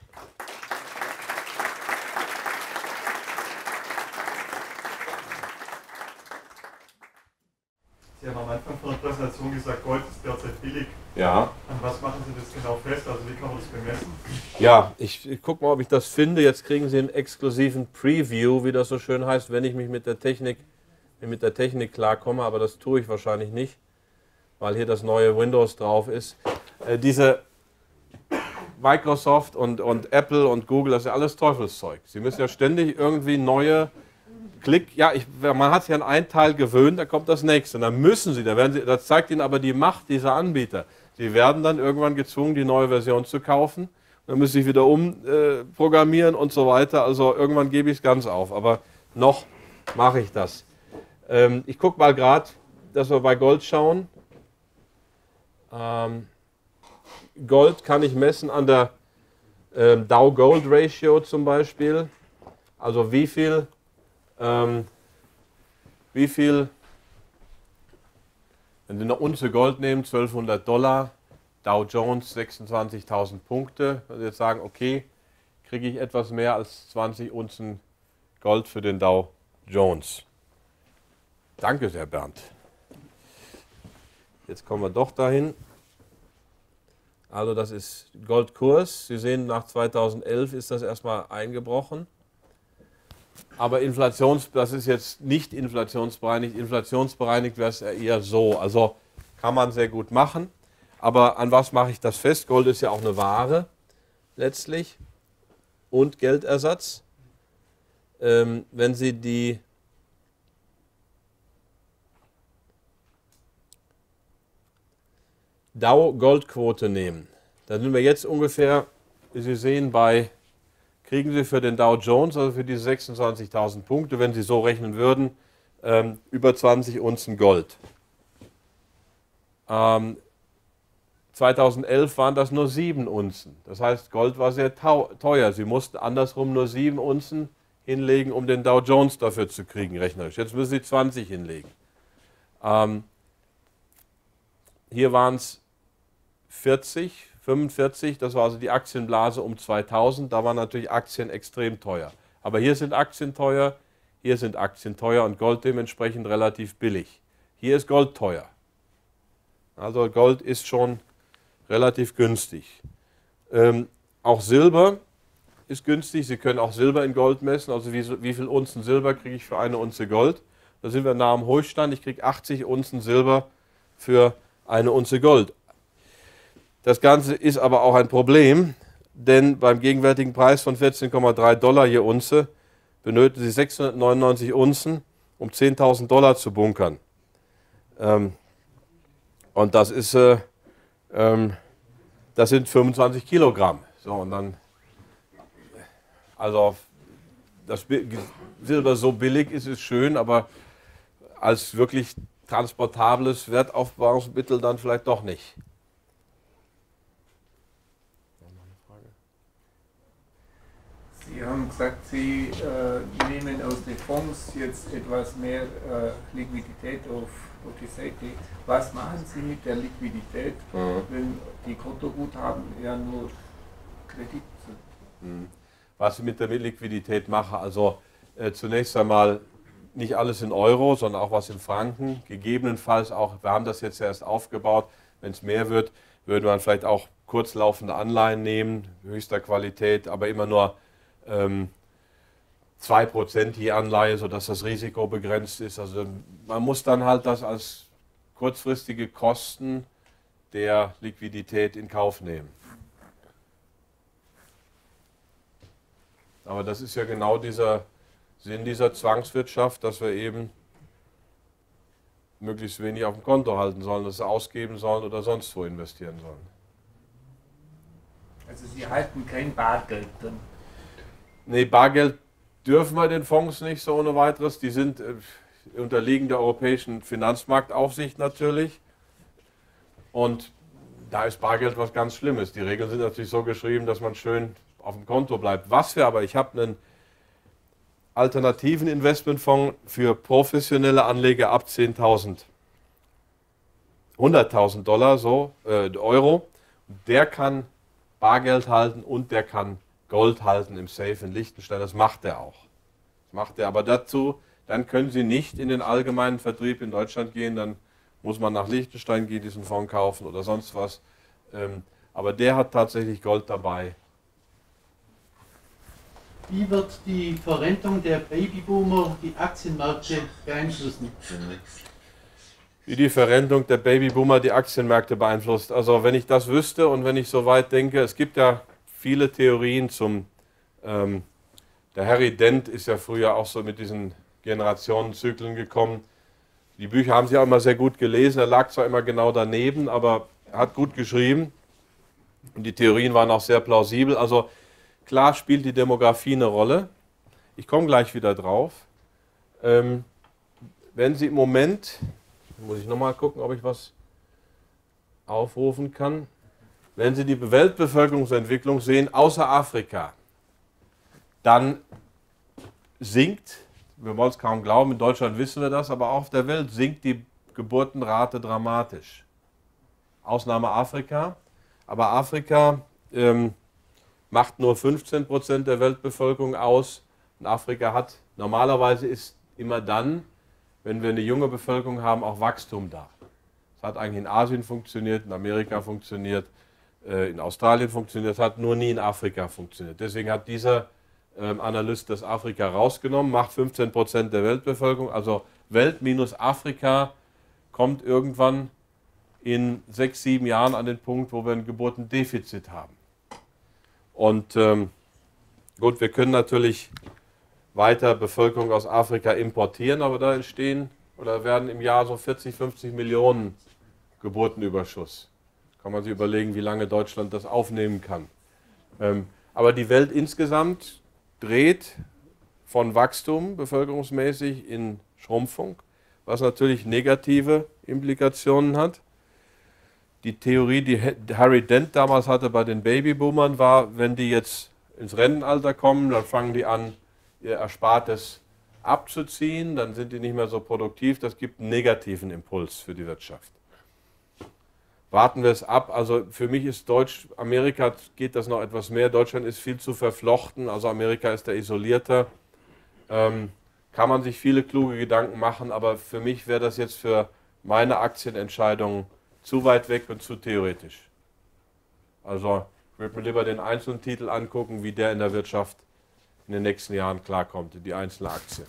Sie haben am Anfang von der Präsentation gesagt, Gold ist derzeit billig. Ja. An was machen Sie das genau fest? Also wie kann man das bemessen? Ja, ich gucke mal, ob ich das finde. Jetzt kriegen Sie einen exklusiven Preview, wie das so schön heißt, wenn ich mich mit der Technik klarkomme, aber das tue ich wahrscheinlich nicht, weil hier das neue Windows drauf ist. Diese Microsoft und Apple und Google, das ist ja alles Teufelszeug. Sie müssen ja ständig irgendwie neue man hat sich an einen Teil gewöhnt, da kommt das nächste. Und dann müssen Sie, das zeigt Ihnen aber die Macht dieser Anbieter. Sie werden dann irgendwann gezwungen, die neue Version zu kaufen. Dann müssen Sie sich wieder umprogrammieren und so weiter. Also irgendwann gebe ich es ganz auf. Aber noch mache ich das. Ich gucke mal gerade, dass wir bei Gold schauen. Gold kann ich messen an der Dow-Gold-Ratio zum Beispiel. Also wie viel, wenn Sie eine Unze Gold nehmen, $1200, Dow Jones 26.000 Punkte. Wenn Sie jetzt sagen, okay, kriege ich etwas mehr als 20 Unzen Gold für den Dow Jones. Danke sehr, Bernd. Jetzt kommen wir doch dahin. Also das ist Goldkurs. Sie sehen, nach 2011 ist das erstmal eingebrochen. Aber das ist jetzt nicht inflationsbereinigt. Inflationsbereinigt wäre es eher so. Also kann man sehr gut machen. Aber an was mache ich das fest? Gold ist ja auch eine Ware letztlich und Geldersatz. Wenn Sie die Dow-Goldquote nehmen, dann sind wir jetzt ungefähr, wie Sie sehen, kriegen Sie für den Dow Jones, also für diese 26.000 Punkte, wenn Sie so rechnen würden, über 20 Unzen Gold. 2011 waren das nur 7 Unzen. Das heißt, Gold war sehr teuer. Sie mussten andersrum nur 7 Unzen hinlegen, um den Dow Jones dafür zu kriegen, rechnerisch. Jetzt müssen Sie 20 hinlegen. Hier waren es 40, 45, das war also die Aktienblase um 2000. Da waren natürlich Aktien extrem teuer. Aber hier sind Aktien teuer, hier sind Aktien teuer und Gold dementsprechend relativ billig. Hier ist Gold teuer. Also Gold ist schon relativ günstig. Auch Silber ist günstig. Sie können auch Silber in Gold messen. Also wie viel Unzen Silber kriege ich für eine Unze Gold? Da sind wir nah am Hochstand. Ich kriege 80 Unzen Silber für eine Unze Gold. Das Ganze ist aber auch ein Problem, denn beim gegenwärtigen Preis von 14,3 Dollar je Unze benötigen Sie 699 Unzen, um 10.000 Dollar zu bunkern. Und das sind 25 Kilogramm. So, und dann, also, das Silber so billig ist, ist schön, aber als wirklich transportables Wertaufbewahrungsmittel dann vielleicht doch nicht. Sie haben gesagt, Sie nehmen aus den Fonds jetzt etwas mehr Liquidität auf die Seite. Was machen Sie mit der Liquidität, wenn die Kontoguthaben ja nur Kredit sind? Was ich mit der Liquidität mache, also zunächst einmal nicht alles in Euro, sondern auch was in Franken. Gegebenenfalls auch, wir haben das jetzt erst aufgebaut, wenn es mehr wird, würde man vielleicht auch kurzlaufende Anleihen nehmen, höchster Qualität, aber immer nur 2% je Anleihe, sodass das Risiko begrenzt ist. Also man muss dann halt das als kurzfristige Kosten der Liquidität in Kauf nehmen. Aber das ist ja genau dieser Sinn dieser Zwangswirtschaft, dass wir eben möglichst wenig auf dem Konto halten sollen, das ausgeben sollen oder sonst wo investieren sollen. Also Sie halten kein Bargeld dann? Nee, Bargeld dürfen wir den Fonds nicht so ohne weiteres. Die sind unterliegen der europäischen Finanzmarktaufsicht natürlich. Und da ist Bargeld was ganz Schlimmes. Die Regeln sind natürlich so geschrieben, dass man schön auf dem Konto bleibt. Ich habe einen alternativen Investmentfonds für professionelle Anleger ab 10.000, 100.000 Dollar, Euro. Der kann Bargeld halten und der kann Gold halten im Safe in Liechtenstein. Das macht er auch. Das macht er. Aber dazu, dann können Sie nicht in den allgemeinen Vertrieb in Deutschland gehen. Dann muss man nach Liechtenstein gehen, diesen Fonds kaufen oder sonst was. Aber der hat tatsächlich Gold dabei. Wie wird die Verrentung der Babyboomer die Aktienmärkte beeinflussen? Wie die Verrentung der Babyboomer die Aktienmärkte beeinflusst. Also wenn ich das wüsste und wenn ich so weit denke, es gibt ja viele Theorien der Harry Dent ist ja früher auch so mit diesen Generationenzyklen gekommen. Die Bücher haben Sie auch immer sehr gut gelesen. Er lag zwar immer genau daneben, aber er hat gut geschrieben. Und die Theorien waren auch sehr plausibel. Also klar spielt die Demografie eine Rolle. Ich komme gleich wieder drauf. Wenn Sie im Moment, muss ich nochmal gucken, ob ich was aufrufen kann. Wenn Sie die Weltbevölkerungsentwicklung sehen, außer Afrika, dann sinkt, wir wollen es kaum glauben, in Deutschland wissen wir das, aber auch auf der Welt sinkt die Geburtenrate dramatisch. Ausnahme Afrika, aber Afrika macht nur 15% der Weltbevölkerung aus. Und Afrika hat, normalerweise ist immer dann, wenn wir eine junge Bevölkerung haben, auch Wachstum da. Das hat eigentlich in Asien funktioniert, in Amerika funktioniert, in Australien funktioniert, das hat nur nie in Afrika funktioniert. Deswegen hat dieser Analyst das Afrika rausgenommen, macht 15% der Weltbevölkerung, also Welt minus Afrika kommt irgendwann in 6, 7 Jahren an den Punkt, wo wir ein Geburtendefizit haben. Und gut, wir können natürlich weiter Bevölkerung aus Afrika importieren, aber da entstehen oder werden im Jahr so 40, 50 Millionen Geburtenüberschuss. Kann man sich überlegen, wie lange Deutschland das aufnehmen kann. Aber die Welt insgesamt dreht von Wachstum bevölkerungsmäßig in Schrumpfung, was natürlich negative Implikationen hat. Die Theorie, die Harry Dent damals hatte bei den Babyboomern, war, wenn die jetzt ins Rentenalter kommen, dann fangen die an, ihr Erspartes abzuziehen, dann sind die nicht mehr so produktiv, das gibt einen negativen Impuls für die Wirtschaft. Warten wir es ab, also für mich ist Amerika geht das noch etwas mehr, Deutschland ist viel zu verflochten, also Amerika ist da isolierter, kann man sich viele kluge Gedanken machen, aber für mich wäre das jetzt für meine Aktienentscheidung zu weit weg und zu theoretisch. Also ich würde mir lieber den einzelnen Titel angucken, wie der in der Wirtschaft in den nächsten Jahren klarkommt, die einzelne Aktie.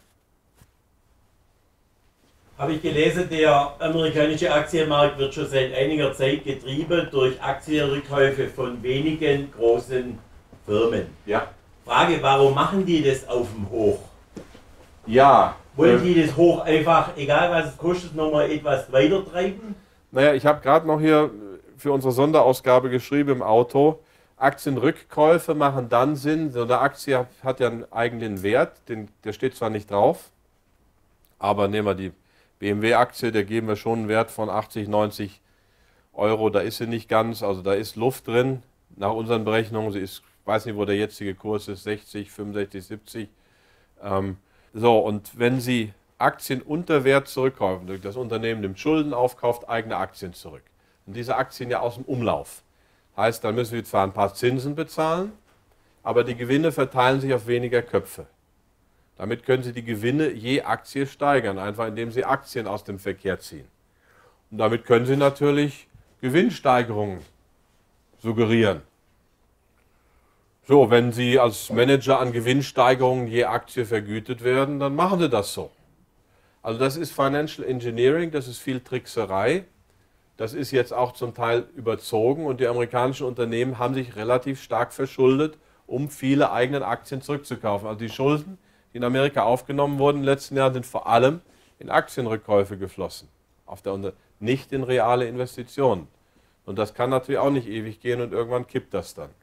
Habe ich gelesen, der amerikanische Aktienmarkt wird schon seit einiger Zeit getrieben durch Aktienrückkäufe von wenigen großen Firmen. Ja. Frage, warum machen die das auf dem Hoch? Ja. Wollen die das Hoch einfach, egal was es kostet, nochmal etwas weiter treiben? Naja, ich habe gerade noch hier für unsere Sonderausgabe geschrieben im Auto, Aktienrückkäufe machen dann Sinn, so eine Aktie hat ja einen eigenen Wert, der steht zwar nicht drauf, aber nehmen wir die BMW-Aktie, der geben wir schon einen Wert von 80, 90 Euro, da ist sie nicht ganz, also da ist Luft drin, nach unseren Berechnungen, sie ist, ich weiß nicht, wo der jetzige Kurs ist, 60, 65, 70. So, und wenn Sie Aktien unter Wert zurückkaufen, das Unternehmen nimmt Schulden auf, kauft eigene Aktien zurück. Und diese Aktien ja aus dem Umlauf. Heißt, dann müssen wir zwar ein paar Zinsen bezahlen, aber die Gewinne verteilen sich auf weniger Köpfe. Damit können Sie die Gewinne je Aktie steigern, einfach indem Sie Aktien aus dem Verkehr ziehen. Und damit können Sie natürlich Gewinnsteigerungen suggerieren. So, wenn Sie als Manager an Gewinnsteigerungen je Aktie vergütet werden, dann machen Sie das so. Also das ist Financial Engineering, das ist viel Trickserei. Das ist jetzt auch zum Teil überzogen und die amerikanischen Unternehmen haben sich relativ stark verschuldet, um viele eigene Aktien zurückzukaufen. Also die Schulden, die in Amerika aufgenommen wurden im letzten Jahr, sind vor allem in Aktienrückkäufe geflossen, nicht in reale Investitionen. Und das kann natürlich auch nicht ewig gehen und irgendwann kippt das dann.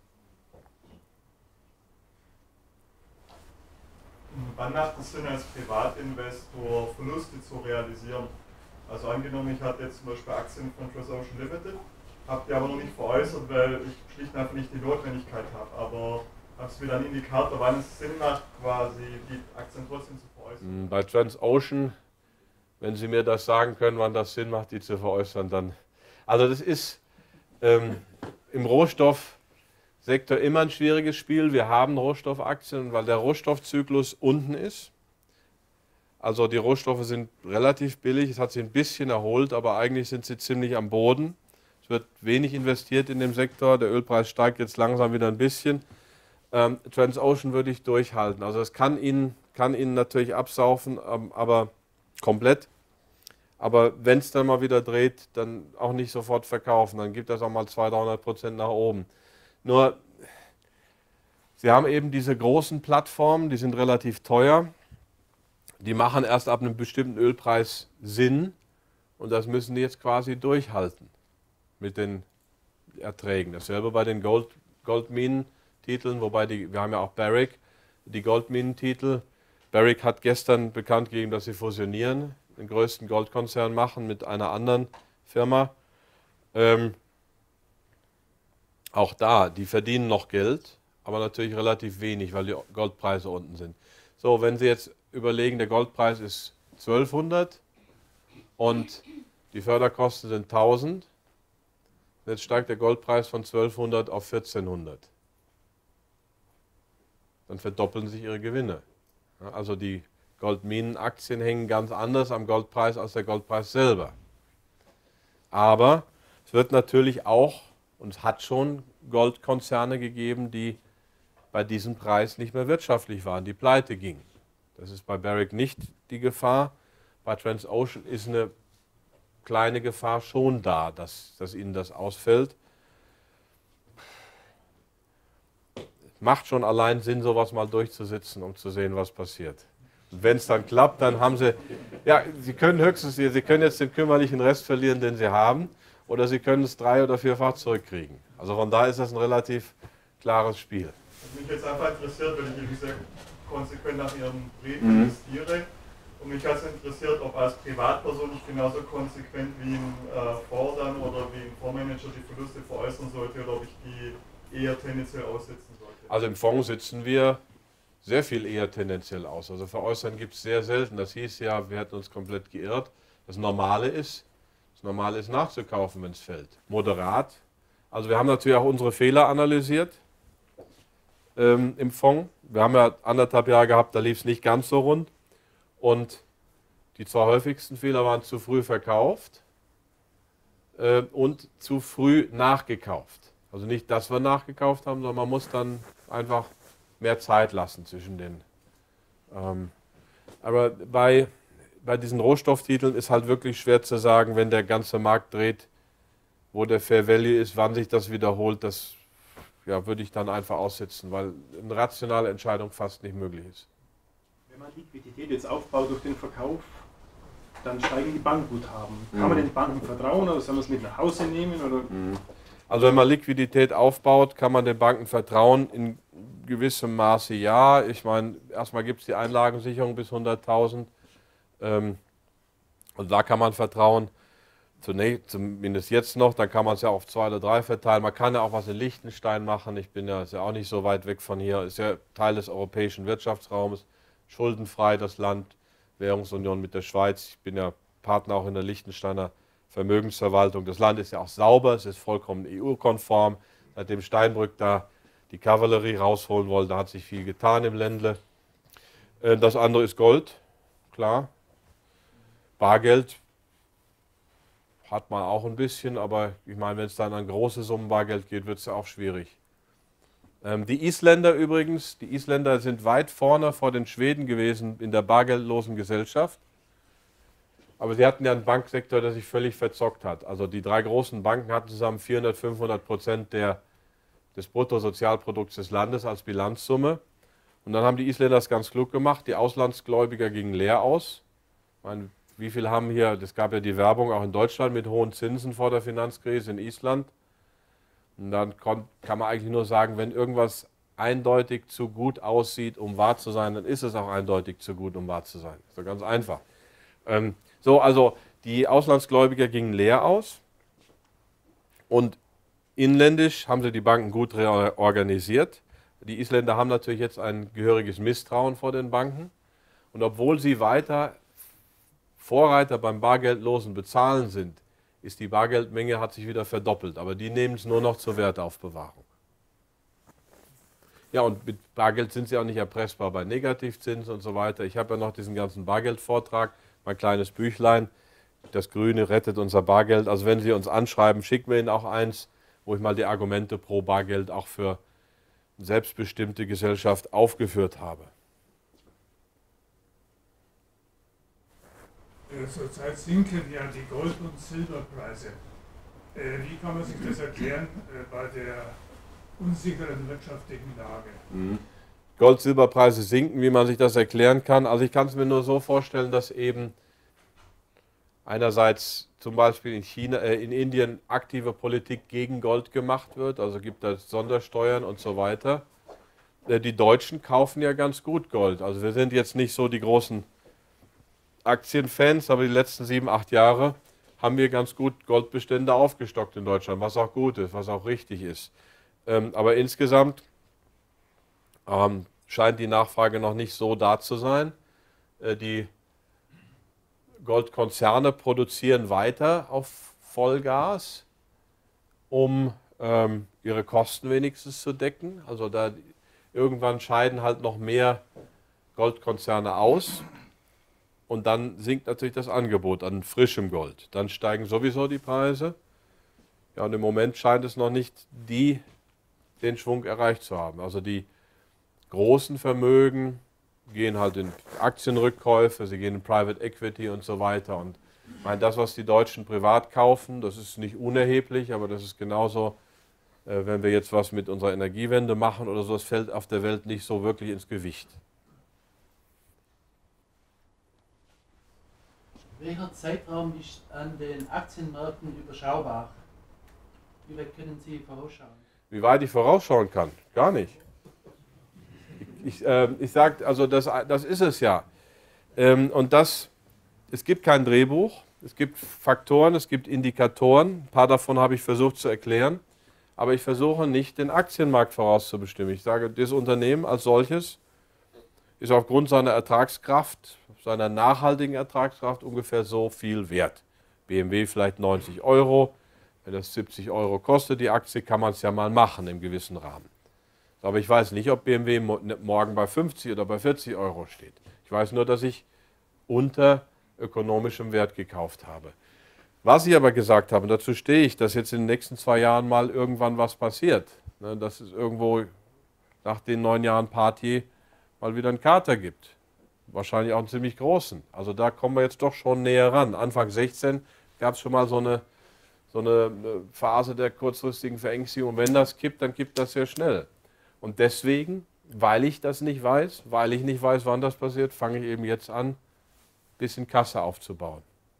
Wann macht es Sinn, als Privatinvestor Verluste zu realisieren? Also angenommen, ich hatte jetzt zum Beispiel Aktien von Transocean Limited, habe die aber noch nicht veräußert, weil ich schlicht und einfach nicht die Notwendigkeit habe. Aber habe es wieder einen Indikator, wann es Sinn macht, quasi die Aktien trotzdem zu veräußern? Bei Transocean, wenn Sie mir das sagen können, wann das Sinn macht, die zu veräußern, dann... Also das ist im Rohstoffsektor immer ein schwieriges Spiel. Wir haben Rohstoffaktien, weil der Rohstoffzyklus unten ist. Also die Rohstoffe sind relativ billig, es hat sich ein bisschen erholt, aber eigentlich sind sie ziemlich am Boden. Es wird wenig investiert in dem Sektor, der Ölpreis steigt jetzt langsam wieder ein bisschen. Transocean würde ich durchhalten. Also es kann Ihnen natürlich absaufen, aber komplett. Aber wenn es dann mal wieder dreht, dann auch nicht sofort verkaufen. Dann gibt das auch mal 200-300% nach oben. Nur, Sie haben eben diese großen Plattformen, die sind relativ teuer. Die machen erst ab einem bestimmten Ölpreis Sinn. Und das müssen die jetzt quasi durchhalten mit den Erträgen. Dasselbe bei den Goldminentiteln, wobei wir haben ja auch Barrick, die Goldminentitel. Barrick hat gestern bekannt gegeben, dass sie fusionieren, den größten Goldkonzern machen mit einer anderen Firma. Auch da, die verdienen noch Geld, aber natürlich relativ wenig, weil die Goldpreise unten sind. So, wenn Sie jetzt überlegen, der Goldpreis ist 1200 und die Förderkosten sind 1000, jetzt steigt der Goldpreis von 1200 auf 1400. Dann verdoppeln sich Ihre Gewinne. Also die Goldminenaktien hängen ganz anders am Goldpreis als der Goldpreis selber. Aber es wird natürlich auch, und es hat schon Goldkonzerne gegeben, die bei diesem Preis nicht mehr wirtschaftlich waren, die pleite gingen. Das ist bei Barrick nicht die Gefahr. Bei Transocean ist eine kleine Gefahr schon da, dass ihnen das ausfällt. Macht schon allein Sinn, sowas mal durchzusitzen, um zu sehen, was passiert. Und wenn es dann klappt, dann haben Sie, ja, Sie können höchstens, Sie können jetzt den kümmerlichen Rest verlieren, den Sie haben, oder Sie können es 3- oder 4-fach zurückkriegen. Also von daher ist das ein relativ klares Spiel. Was mich jetzt einfach interessiert, wenn ich eben sehr konsequent nach Ihren Reden investiere Und mich hat es interessiert, ob als Privatperson ich genauso konsequent wie ein Fonds dann oder wie ein Fondsmanager die Verluste veräußern sollte oder ob ich die eher tendenziell aussetzen sollte. Also im Fonds sitzen wir sehr viel eher tendenziell aus. Also veräußern gibt es sehr selten. Das hieß ja, wir hätten uns komplett geirrt. Das Normale ist nachzukaufen, wenn es fällt. Moderat. Also wir haben natürlich auch unsere Fehler analysiert im Fonds. Wir haben ja 1,5 Jahre gehabt, da lief es nicht ganz so rund. Und die zwei häufigsten Fehler waren zu früh verkauft und zu früh nachgekauft. Also nicht, dass wir nachgekauft haben, sondern man muss dann einfach mehr Zeit lassen zwischen den. Aber bei diesen Rohstofftiteln ist halt wirklich schwer zu sagen, wenn der ganze Markt dreht, wo der Fair Value ist, wann sich das wiederholt, das ja, würde ich dann einfach aussitzen, weil eine rationale Entscheidung fast nicht möglich ist. Wenn man Liquidität jetzt aufbaut durch den Verkauf, dann steigen die Bankguthaben. Kann man den Banken vertrauen oder soll man es mit nach Hause nehmen? Oder? Also wenn man Liquidität aufbaut, kann man den Banken vertrauen. In gewissem Maße ja. Ich meine, erstmal gibt es die Einlagensicherung bis 100.000. Und da kann man vertrauen. Zumindest jetzt noch, dann kann man es ja auf 2 oder 3 verteilen. Man kann ja auch was in Liechtenstein machen. Ich bin ja, ist ja auch nicht so weit weg von hier. Ist ja Teil des europäischen Wirtschaftsraumes. Schuldenfrei das Land, Währungsunion mit der Schweiz. Ich bin ja Partner auch in der Liechtensteiner Vermögensverwaltung. Das Land ist ja auch sauber, es ist vollkommen EU-konform. Seitdem Steinbrück da die Kavallerie rausholen wollte, hat sich viel getan im Ländle. Das andere ist Gold, klar. Bargeld hat man auch ein bisschen, aber ich meine, wenn es dann an große Summen Bargeld geht, wird es ja auch schwierig. Die Isländer übrigens, die Isländer sind weit vorne vor den Schweden gewesen in der bargeldlosen Gesellschaft. Aber sie hatten ja einen Banksektor, der sich völlig verzockt hat. Also die 3 großen Banken hatten zusammen 400-500% des Bruttosozialprodukts des Landes als Bilanzsumme. Und dann haben die Isländer das ganz klug gemacht. Die Auslandsgläubiger gingen leer aus. Ich meine, wie viel haben hier, das gab ja die Werbung auch in Deutschland mit hohen Zinsen vor der Finanzkrise in Island. Und dann kann man eigentlich nur sagen, wenn irgendwas eindeutig zu gut aussieht, um wahr zu sein, dann ist es auch eindeutig zu gut, um wahr zu sein. So ganz einfach. Also die Auslandsgläubiger gingen leer aus und inländisch haben sie die Banken gut reorganisiert. Die Isländer haben natürlich jetzt ein gehöriges Misstrauen vor den Banken und obwohl sie weiter Vorreiter beim bargeldlosen Bezahlen sind, ist die Bargeldmenge hat sich wieder verdoppelt, aber die nehmen es nur noch zur Wertaufbewahrung. Ja, und mit Bargeld sind sie auch nicht erpressbar bei Negativzinsen und so weiter. Ich habe ja noch diesen ganzen Bargeldvortrag, mein kleines Büchlein, das Grüne rettet unser Bargeld. Also wenn Sie uns anschreiben, schicken wir Ihnen auch eins, wo ich mal die Argumente pro Bargeld auch für selbstbestimmte Gesellschaft aufgeführt habe. Zurzeit sinken ja die Gold- und Silberpreise. Wie kann man sich das erklären bei der unsicheren wirtschaftlichen Lage? Gold-Silberpreise sinken, wie man sich das erklären kann. Also ich kann es mir nur so vorstellen, dass eben einerseits zum Beispiel in Indien aktive Politik gegen Gold gemacht wird, also gibt es Sondersteuern und so weiter. Die Deutschen kaufen ja ganz gut Gold. Also wir sind jetzt nicht so die großen Aktienfans, aber die letzten 7, 8 Jahre haben wir ganz gut Goldbestände aufgestockt in Deutschland, was auch gut ist, was auch richtig ist. Aber insgesamt scheint die Nachfrage noch nicht so da zu sein. Die Goldkonzerne produzieren weiter auf Vollgas, um ihre Kosten wenigstens zu decken. Also da irgendwann scheiden halt noch mehr Goldkonzerne aus. Und dann sinkt natürlich das Angebot an frischem Gold. Dann steigen sowieso die Preise. Ja, und im Moment scheint es noch nicht den Schwung erreicht zu haben. Also die großen Vermögen gehen halt in Aktienrückkäufe, sie gehen in Private Equity und so weiter. Und ich meine, das, was die Deutschen privat kaufen, das ist nicht unerheblich, aber das ist genauso, wenn wir jetzt was mit unserer Energiewende machen oder so, das fällt auf der Welt nicht so wirklich ins Gewicht. Welcher Zeitraum ist an den Aktienmärkten überschaubar? Wie weit können Sie vorausschauen? Wie weit ich vorausschauen kann? Gar nicht. Ich sage, also das ist es ja. Und es gibt kein Drehbuch, es gibt Faktoren, es gibt Indikatoren. Ein paar davon habe ich versucht zu erklären. Aber ich versuche nicht, den Aktienmarkt vorauszubestimmen. Ich sage, das Unternehmen als solches ist aufgrund seiner Ertragskraft, seiner nachhaltigen Ertragskraft ungefähr so viel wert. BMW vielleicht 90 Euro. Wenn das 70 Euro kostet, die Aktie, kann man es ja mal machen im gewissen Rahmen. Aber ich weiß nicht, ob BMW morgen bei 50 oder bei 40 Euro steht. Ich weiß nur, dass ich unter ökonomischem Wert gekauft habe. Was ich aber gesagt habe, und dazu stehe ich, dass jetzt in den nächsten 2 Jahren mal irgendwann was passiert. Dass es irgendwo nach den 9 Jahren Party mal wieder einen Kater gibt. Wahrscheinlich auch einen ziemlich großen. Also da kommen wir jetzt doch schon näher ran. Anfang 16 gab es schon mal so eine Phase der kurzfristigen Verängstigung. Und wenn das kippt, dann kippt das sehr schnell. Und deswegen, weil ich das nicht weiß, weil ich nicht weiß, wann das passiert, fange ich eben jetzt an, ein bisschen Kasse aufzubauen.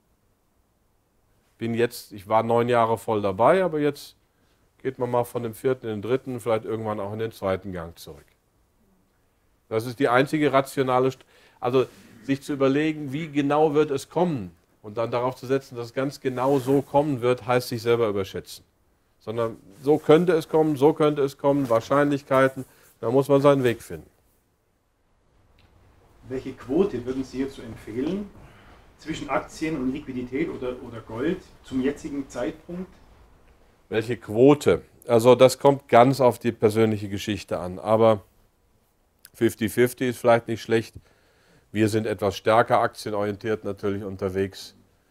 Ich war 9 Jahre voll dabei, aber jetzt geht man mal von dem 4. in den 3., vielleicht irgendwann auch in den 2. Gang zurück. Das ist die einzige rationale, also sich zu überlegen, wie genau wird es kommen und dann darauf zu setzen, dass es ganz genau so kommen wird, heißt sich selber überschätzen. Sondern so könnte es kommen, Wahrscheinlichkeiten, da muss man seinen Weg finden. Welche Quote würden Sie jetzt so empfehlen zwischen Aktien und Liquidität oder Gold zum jetzigen Zeitpunkt? Welche Quote? Also das kommt ganz auf die persönliche Geschichte an, aber 50-50 ist vielleicht nicht schlecht. Wir sind etwas stärker aktienorientiert natürlich unterwegs.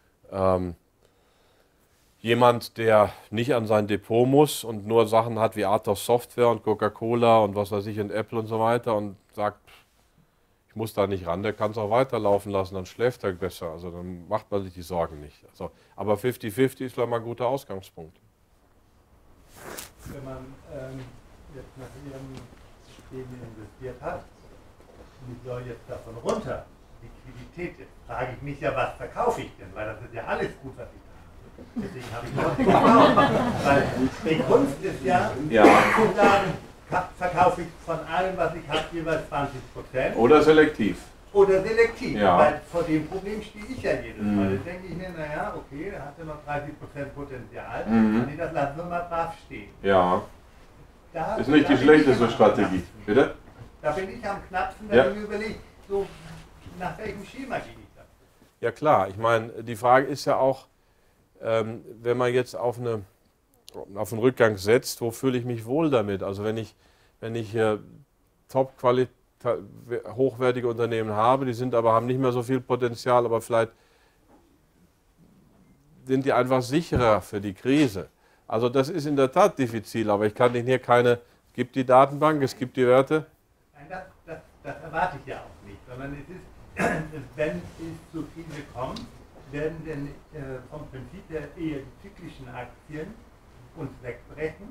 Jemand, der nicht an sein Depot muss und nur Sachen hat wie Athos Software und Coca-Cola und was weiß ich und Apple und so weiter und sagt, ich muss da nicht ran, der kann es auch weiterlaufen lassen, dann schläft er besser. Also dann macht man sich die Sorgen nicht. Also, aber 50-50 ist vielleicht mal ein guter Ausgangspunkt. Wenn man jetzt nach Ihrem System investiert hat und ich soll jetzt davon runter, Liquidität, jetzt frage ich mich ja, was verkaufe ich denn? Weil das ist ja alles gut, was ich habe. Deswegen habe ich noch gekauft. Weil die Kunst ist ja, zu sagen, verkaufe ich von allem, was ich habe, jeweils 20%. Oder selektiv. Oder selektiv, Ja. weil vor dem Problem stehe ich ja jedes Mal. Dann denke ich mir, naja, okay, da hast du noch 30% Potenzial, und das lassen wir mal brav stehen. Ja, Da ist nicht die bin ich schlechteste am Strategie. knappsten. Bitte? Da bin ich am knappsten, Ja. wenn ich mir überlege, so, nach welchem Schema gehe ich da? Ja klar, ich meine, die Frage ist ja auch, wenn man jetzt auf einen Rückgang setzt, wo fühle ich mich wohl damit? Also wenn ich hochwertige Unternehmen habe, die haben nicht mehr so viel Potenzial, aber vielleicht sind die einfach sicherer für die Krise. Also das ist in der Tat diffizil, aber ich kann Ihnen hier es gibt die Datenbank, es gibt die Werte. Nein, das erwarte ich ja auch nicht, sondern es ist, wenn es zu viele kommen, werden denn vom Prinzip her eher die zyklischen Aktien uns wegbrechen.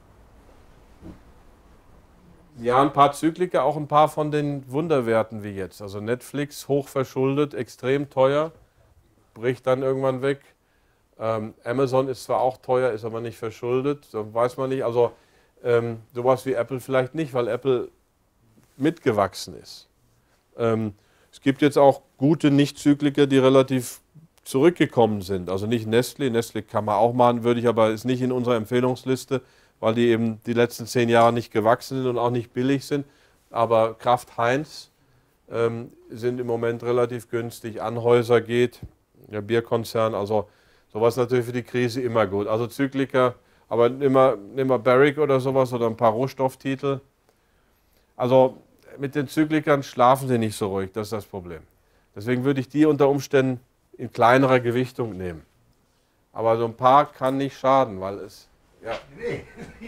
Ja, ein paar Zykliker, auch ein paar von den Wunderwerten wie jetzt. Also Netflix, hoch verschuldet, extrem teuer, bricht dann irgendwann weg. Amazon ist zwar auch teuer, ist aber nicht verschuldet, so weiß man nicht. Also sowas wie Apple vielleicht nicht, weil Apple mitgewachsen ist. Es gibt jetzt auch gute Nicht-Zykliker, die relativ zurückgekommen sind. Also nicht Nestlé. Nestlé kann man auch machen, ist nicht in unserer Empfehlungsliste, weil die eben die letzten 10 Jahre nicht gewachsen sind und auch nicht billig sind. Aber Kraft Heinz sind im Moment relativ günstig. Anheuser geht, der Bierkonzern, also sowas natürlich für die Krise immer gut. Also Zykliker, aber immer Barrick oder sowas oder ein paar Rohstofftitel. Also mit den Zyklikern schlafen sie nicht so ruhig, das ist das Problem. Deswegen würde ich die unter Umständen in kleinerer Gewichtung nehmen. Aber so ein paar kann nicht schaden, weil es... Ja. Nee,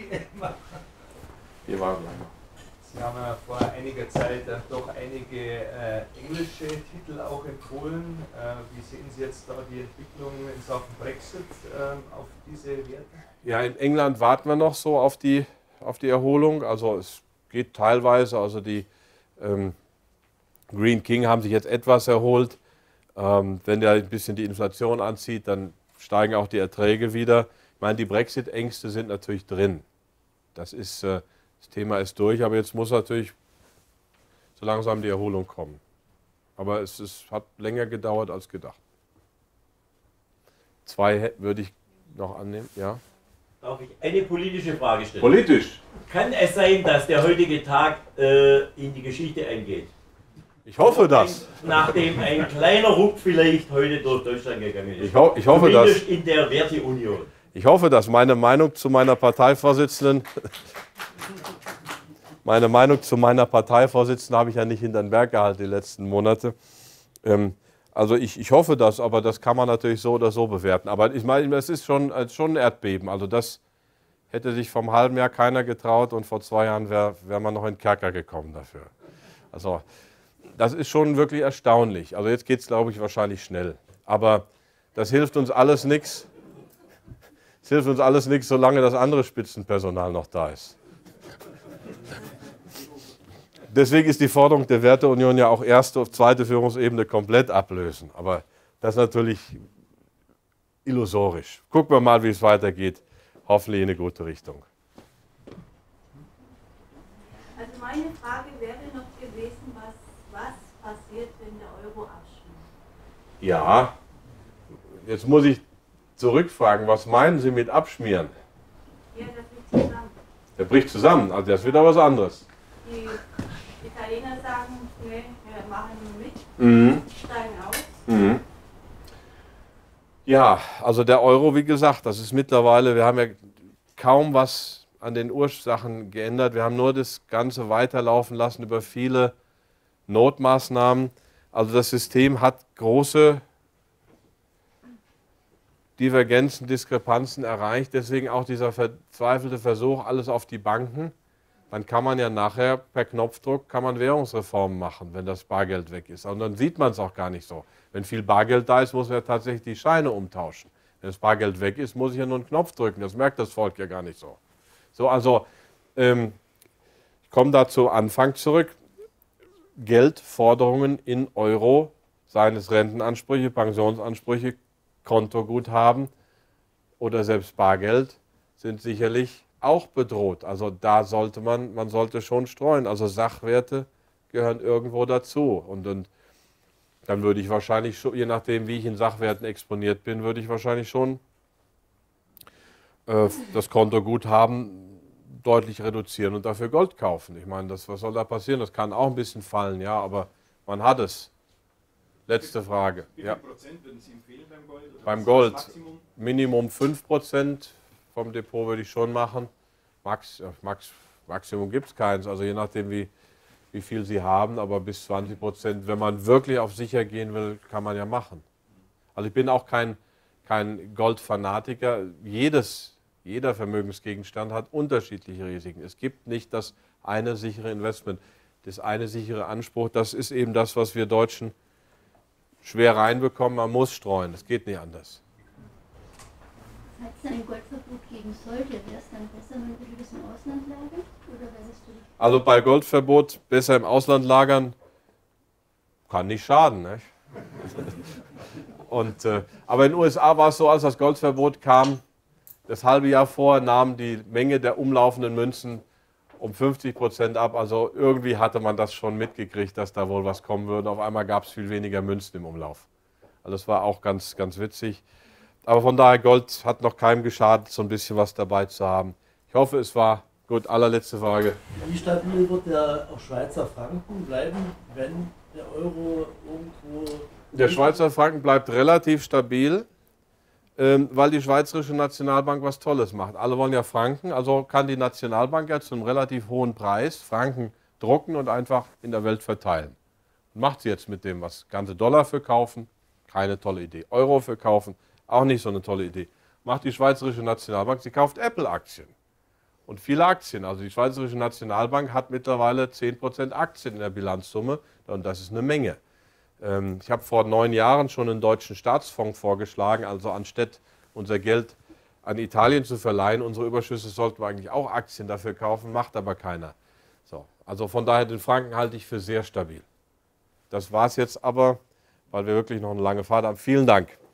Hier waren wir. Sie haben ja vor einiger Zeit doch einige englische Titel auch empfohlen. Wie sehen Sie jetzt da die Entwicklung in Sachen Brexit auf diese Werte? Ja, in England warten wir noch so auf die Erholung. Also es geht teilweise, also die Green King haben sich jetzt etwas erholt. Wenn der ein bisschen die Inflation anzieht, dann steigen auch die Erträge wieder. Ich meine, die Brexit-Ängste sind natürlich drin. Das Thema ist durch, aber jetzt muss natürlich so langsam die Erholung kommen. Aber es hat länger gedauert als gedacht. 2 würde ich noch annehmen, ja. Darf ich eine politische Frage stellen? Politisch. Kann es sein, dass der heutige Tag in die Geschichte eingeht? Ich hoffe das. Nachdem ein kleiner Ruck vielleicht heute durch Deutschland gegangen ist. Ich hoffe das. Zumindest in der Werteunion. Ich hoffe, dass meine Meinung zu meiner Parteivorsitzenden, habe ich ja nicht hinter den Berg gehalten die letzten Monate. Also ich hoffe das, aber das kann man natürlich so oder so bewerten. Aber ich meine, es ist schon ein Erdbeben. Also das hätte sich vor einem halben Jahr keiner getraut und vor 2 Jahren wäre man noch in den Kerker gekommen dafür. Also das ist schon wirklich erstaunlich. Also jetzt geht es, glaube ich, wahrscheinlich schnell. Aber das hilft uns alles nichts. Es hilft uns alles nichts, solange das andere Spitzenpersonal noch da ist. Deswegen ist die Forderung der Werteunion ja auch erste und zweite Führungsebene komplett ablösen. Aber das ist natürlich illusorisch. Gucken wir mal, wie es weitergeht. Hoffentlich in eine gute Richtung. Also meine Frage wäre noch gewesen, was passiert, wenn der Euro abschmiert? Ja, jetzt muss ich zurückfragen, was meinen Sie mit abschmieren? Ja, der bricht zusammen. Der bricht zusammen, also das ist wieder was anderes. Die Italiener sagen, nee, wir machen mit, steigen aus. Mhm. Ja, also der Euro, wie gesagt, das ist mittlerweile, wir haben ja kaum was an den Ursachen geändert. Wir haben nur das Ganze weiterlaufen lassen über viele Notmaßnahmen. Also das System hat große Divergenzen, Diskrepanzen erreicht. Deswegen auch dieser verzweifelte Versuch, alles auf die Banken. Dann kann man ja nachher per Knopfdruck kann man Währungsreformen machen, wenn das Bargeld weg ist. Und dann sieht man es auch gar nicht so. Wenn viel Bargeld da ist, muss man ja tatsächlich die Scheine umtauschen. Wenn das Bargeld weg ist, muss ich ja nur einen Knopf drücken. Das merkt das Volk ja gar nicht so. Also ich komme da zu Anfang zurück. Geldforderungen in Euro, seien es Rentenansprüche, Pensionsansprüche, Kontoguthaben oder selbst Bargeld, sind sicherlich auch bedroht. Also da sollte man sollte schon streuen. Also Sachwerte gehören irgendwo dazu. Und dann würde ich wahrscheinlich schon, je nachdem wie ich in Sachwerten exponiert bin, würde ich wahrscheinlich schon das Kontoguthaben deutlich reduzieren und dafür Gold kaufen. Ich meine, was soll da passieren? Das kann auch ein bisschen fallen, ja, aber man hat es. Letzte Frage. Wie viel Prozent würden Sie empfehlen beim Gold? Oder beim Gold Maximum? Minimum 5% vom Depot würde ich schon machen. Maximum gibt es keins, also je nachdem wie viel Sie haben, aber bis 20%, wenn man wirklich auf sicher gehen will, kann man ja machen. Also ich bin auch kein Goldfanatiker. Jeder Vermögensgegenstand hat unterschiedliche Risiken. Es gibt nicht das eine sichere Investment, das eine sichere Anspruch. Das ist eben das, was wir Deutschen schwer reinbekommen. Man muss streuen, das geht nicht anders. Falls es ein Goldverbot geben sollte, wäre es dann besser, man würde das im Ausland lagern? Oder wäre das für die Also bei Goldverbot besser im Ausland lagern, kann nicht schaden. Nicht? Aber in den USA war es so, als das Goldverbot kam, das halbe Jahr vor nahm die Menge der umlaufenden Münzen um 50% ab. Also irgendwie hatte man das schon mitgekriegt, dass da wohl was kommen würde. Auf einmal gab es viel weniger Münzen im Umlauf. Also das war auch ganz, ganz witzig. Aber von daher, Gold hat noch keinem geschadet, so ein bisschen was dabei zu haben. Ich hoffe, es war gut. Allerletzte Frage. Wie stabil wird der Schweizer Franken bleiben, wenn der Euro irgendwo... Der Schweizer Franken bleibt relativ stabil, weil die Schweizerische Nationalbank was Tolles macht. Alle wollen ja Franken, also kann die Nationalbank ja zu einem relativ hohen Preis Franken drucken und einfach in der Welt verteilen. Macht sie jetzt mit dem was? Ganze Dollar für kaufen? Keine tolle Idee. Euro für kaufen? Auch nicht so eine tolle Idee. Macht die Schweizerische Nationalbank, sie kauft Apple-Aktien. Und viele Aktien. Also die Schweizerische Nationalbank hat mittlerweile 10% Aktien in der Bilanzsumme und das ist eine Menge. Ich habe vor 9 Jahren schon einen deutschen Staatsfonds vorgeschlagen, also anstatt unser Geld an Italien zu verleihen, unsere Überschüsse sollten wir eigentlich auch Aktien dafür kaufen, macht aber keiner. So, also von daher den Franken halte ich für sehr stabil. Das war es jetzt aber, weil wir wirklich noch eine lange Fahrt haben. Vielen Dank.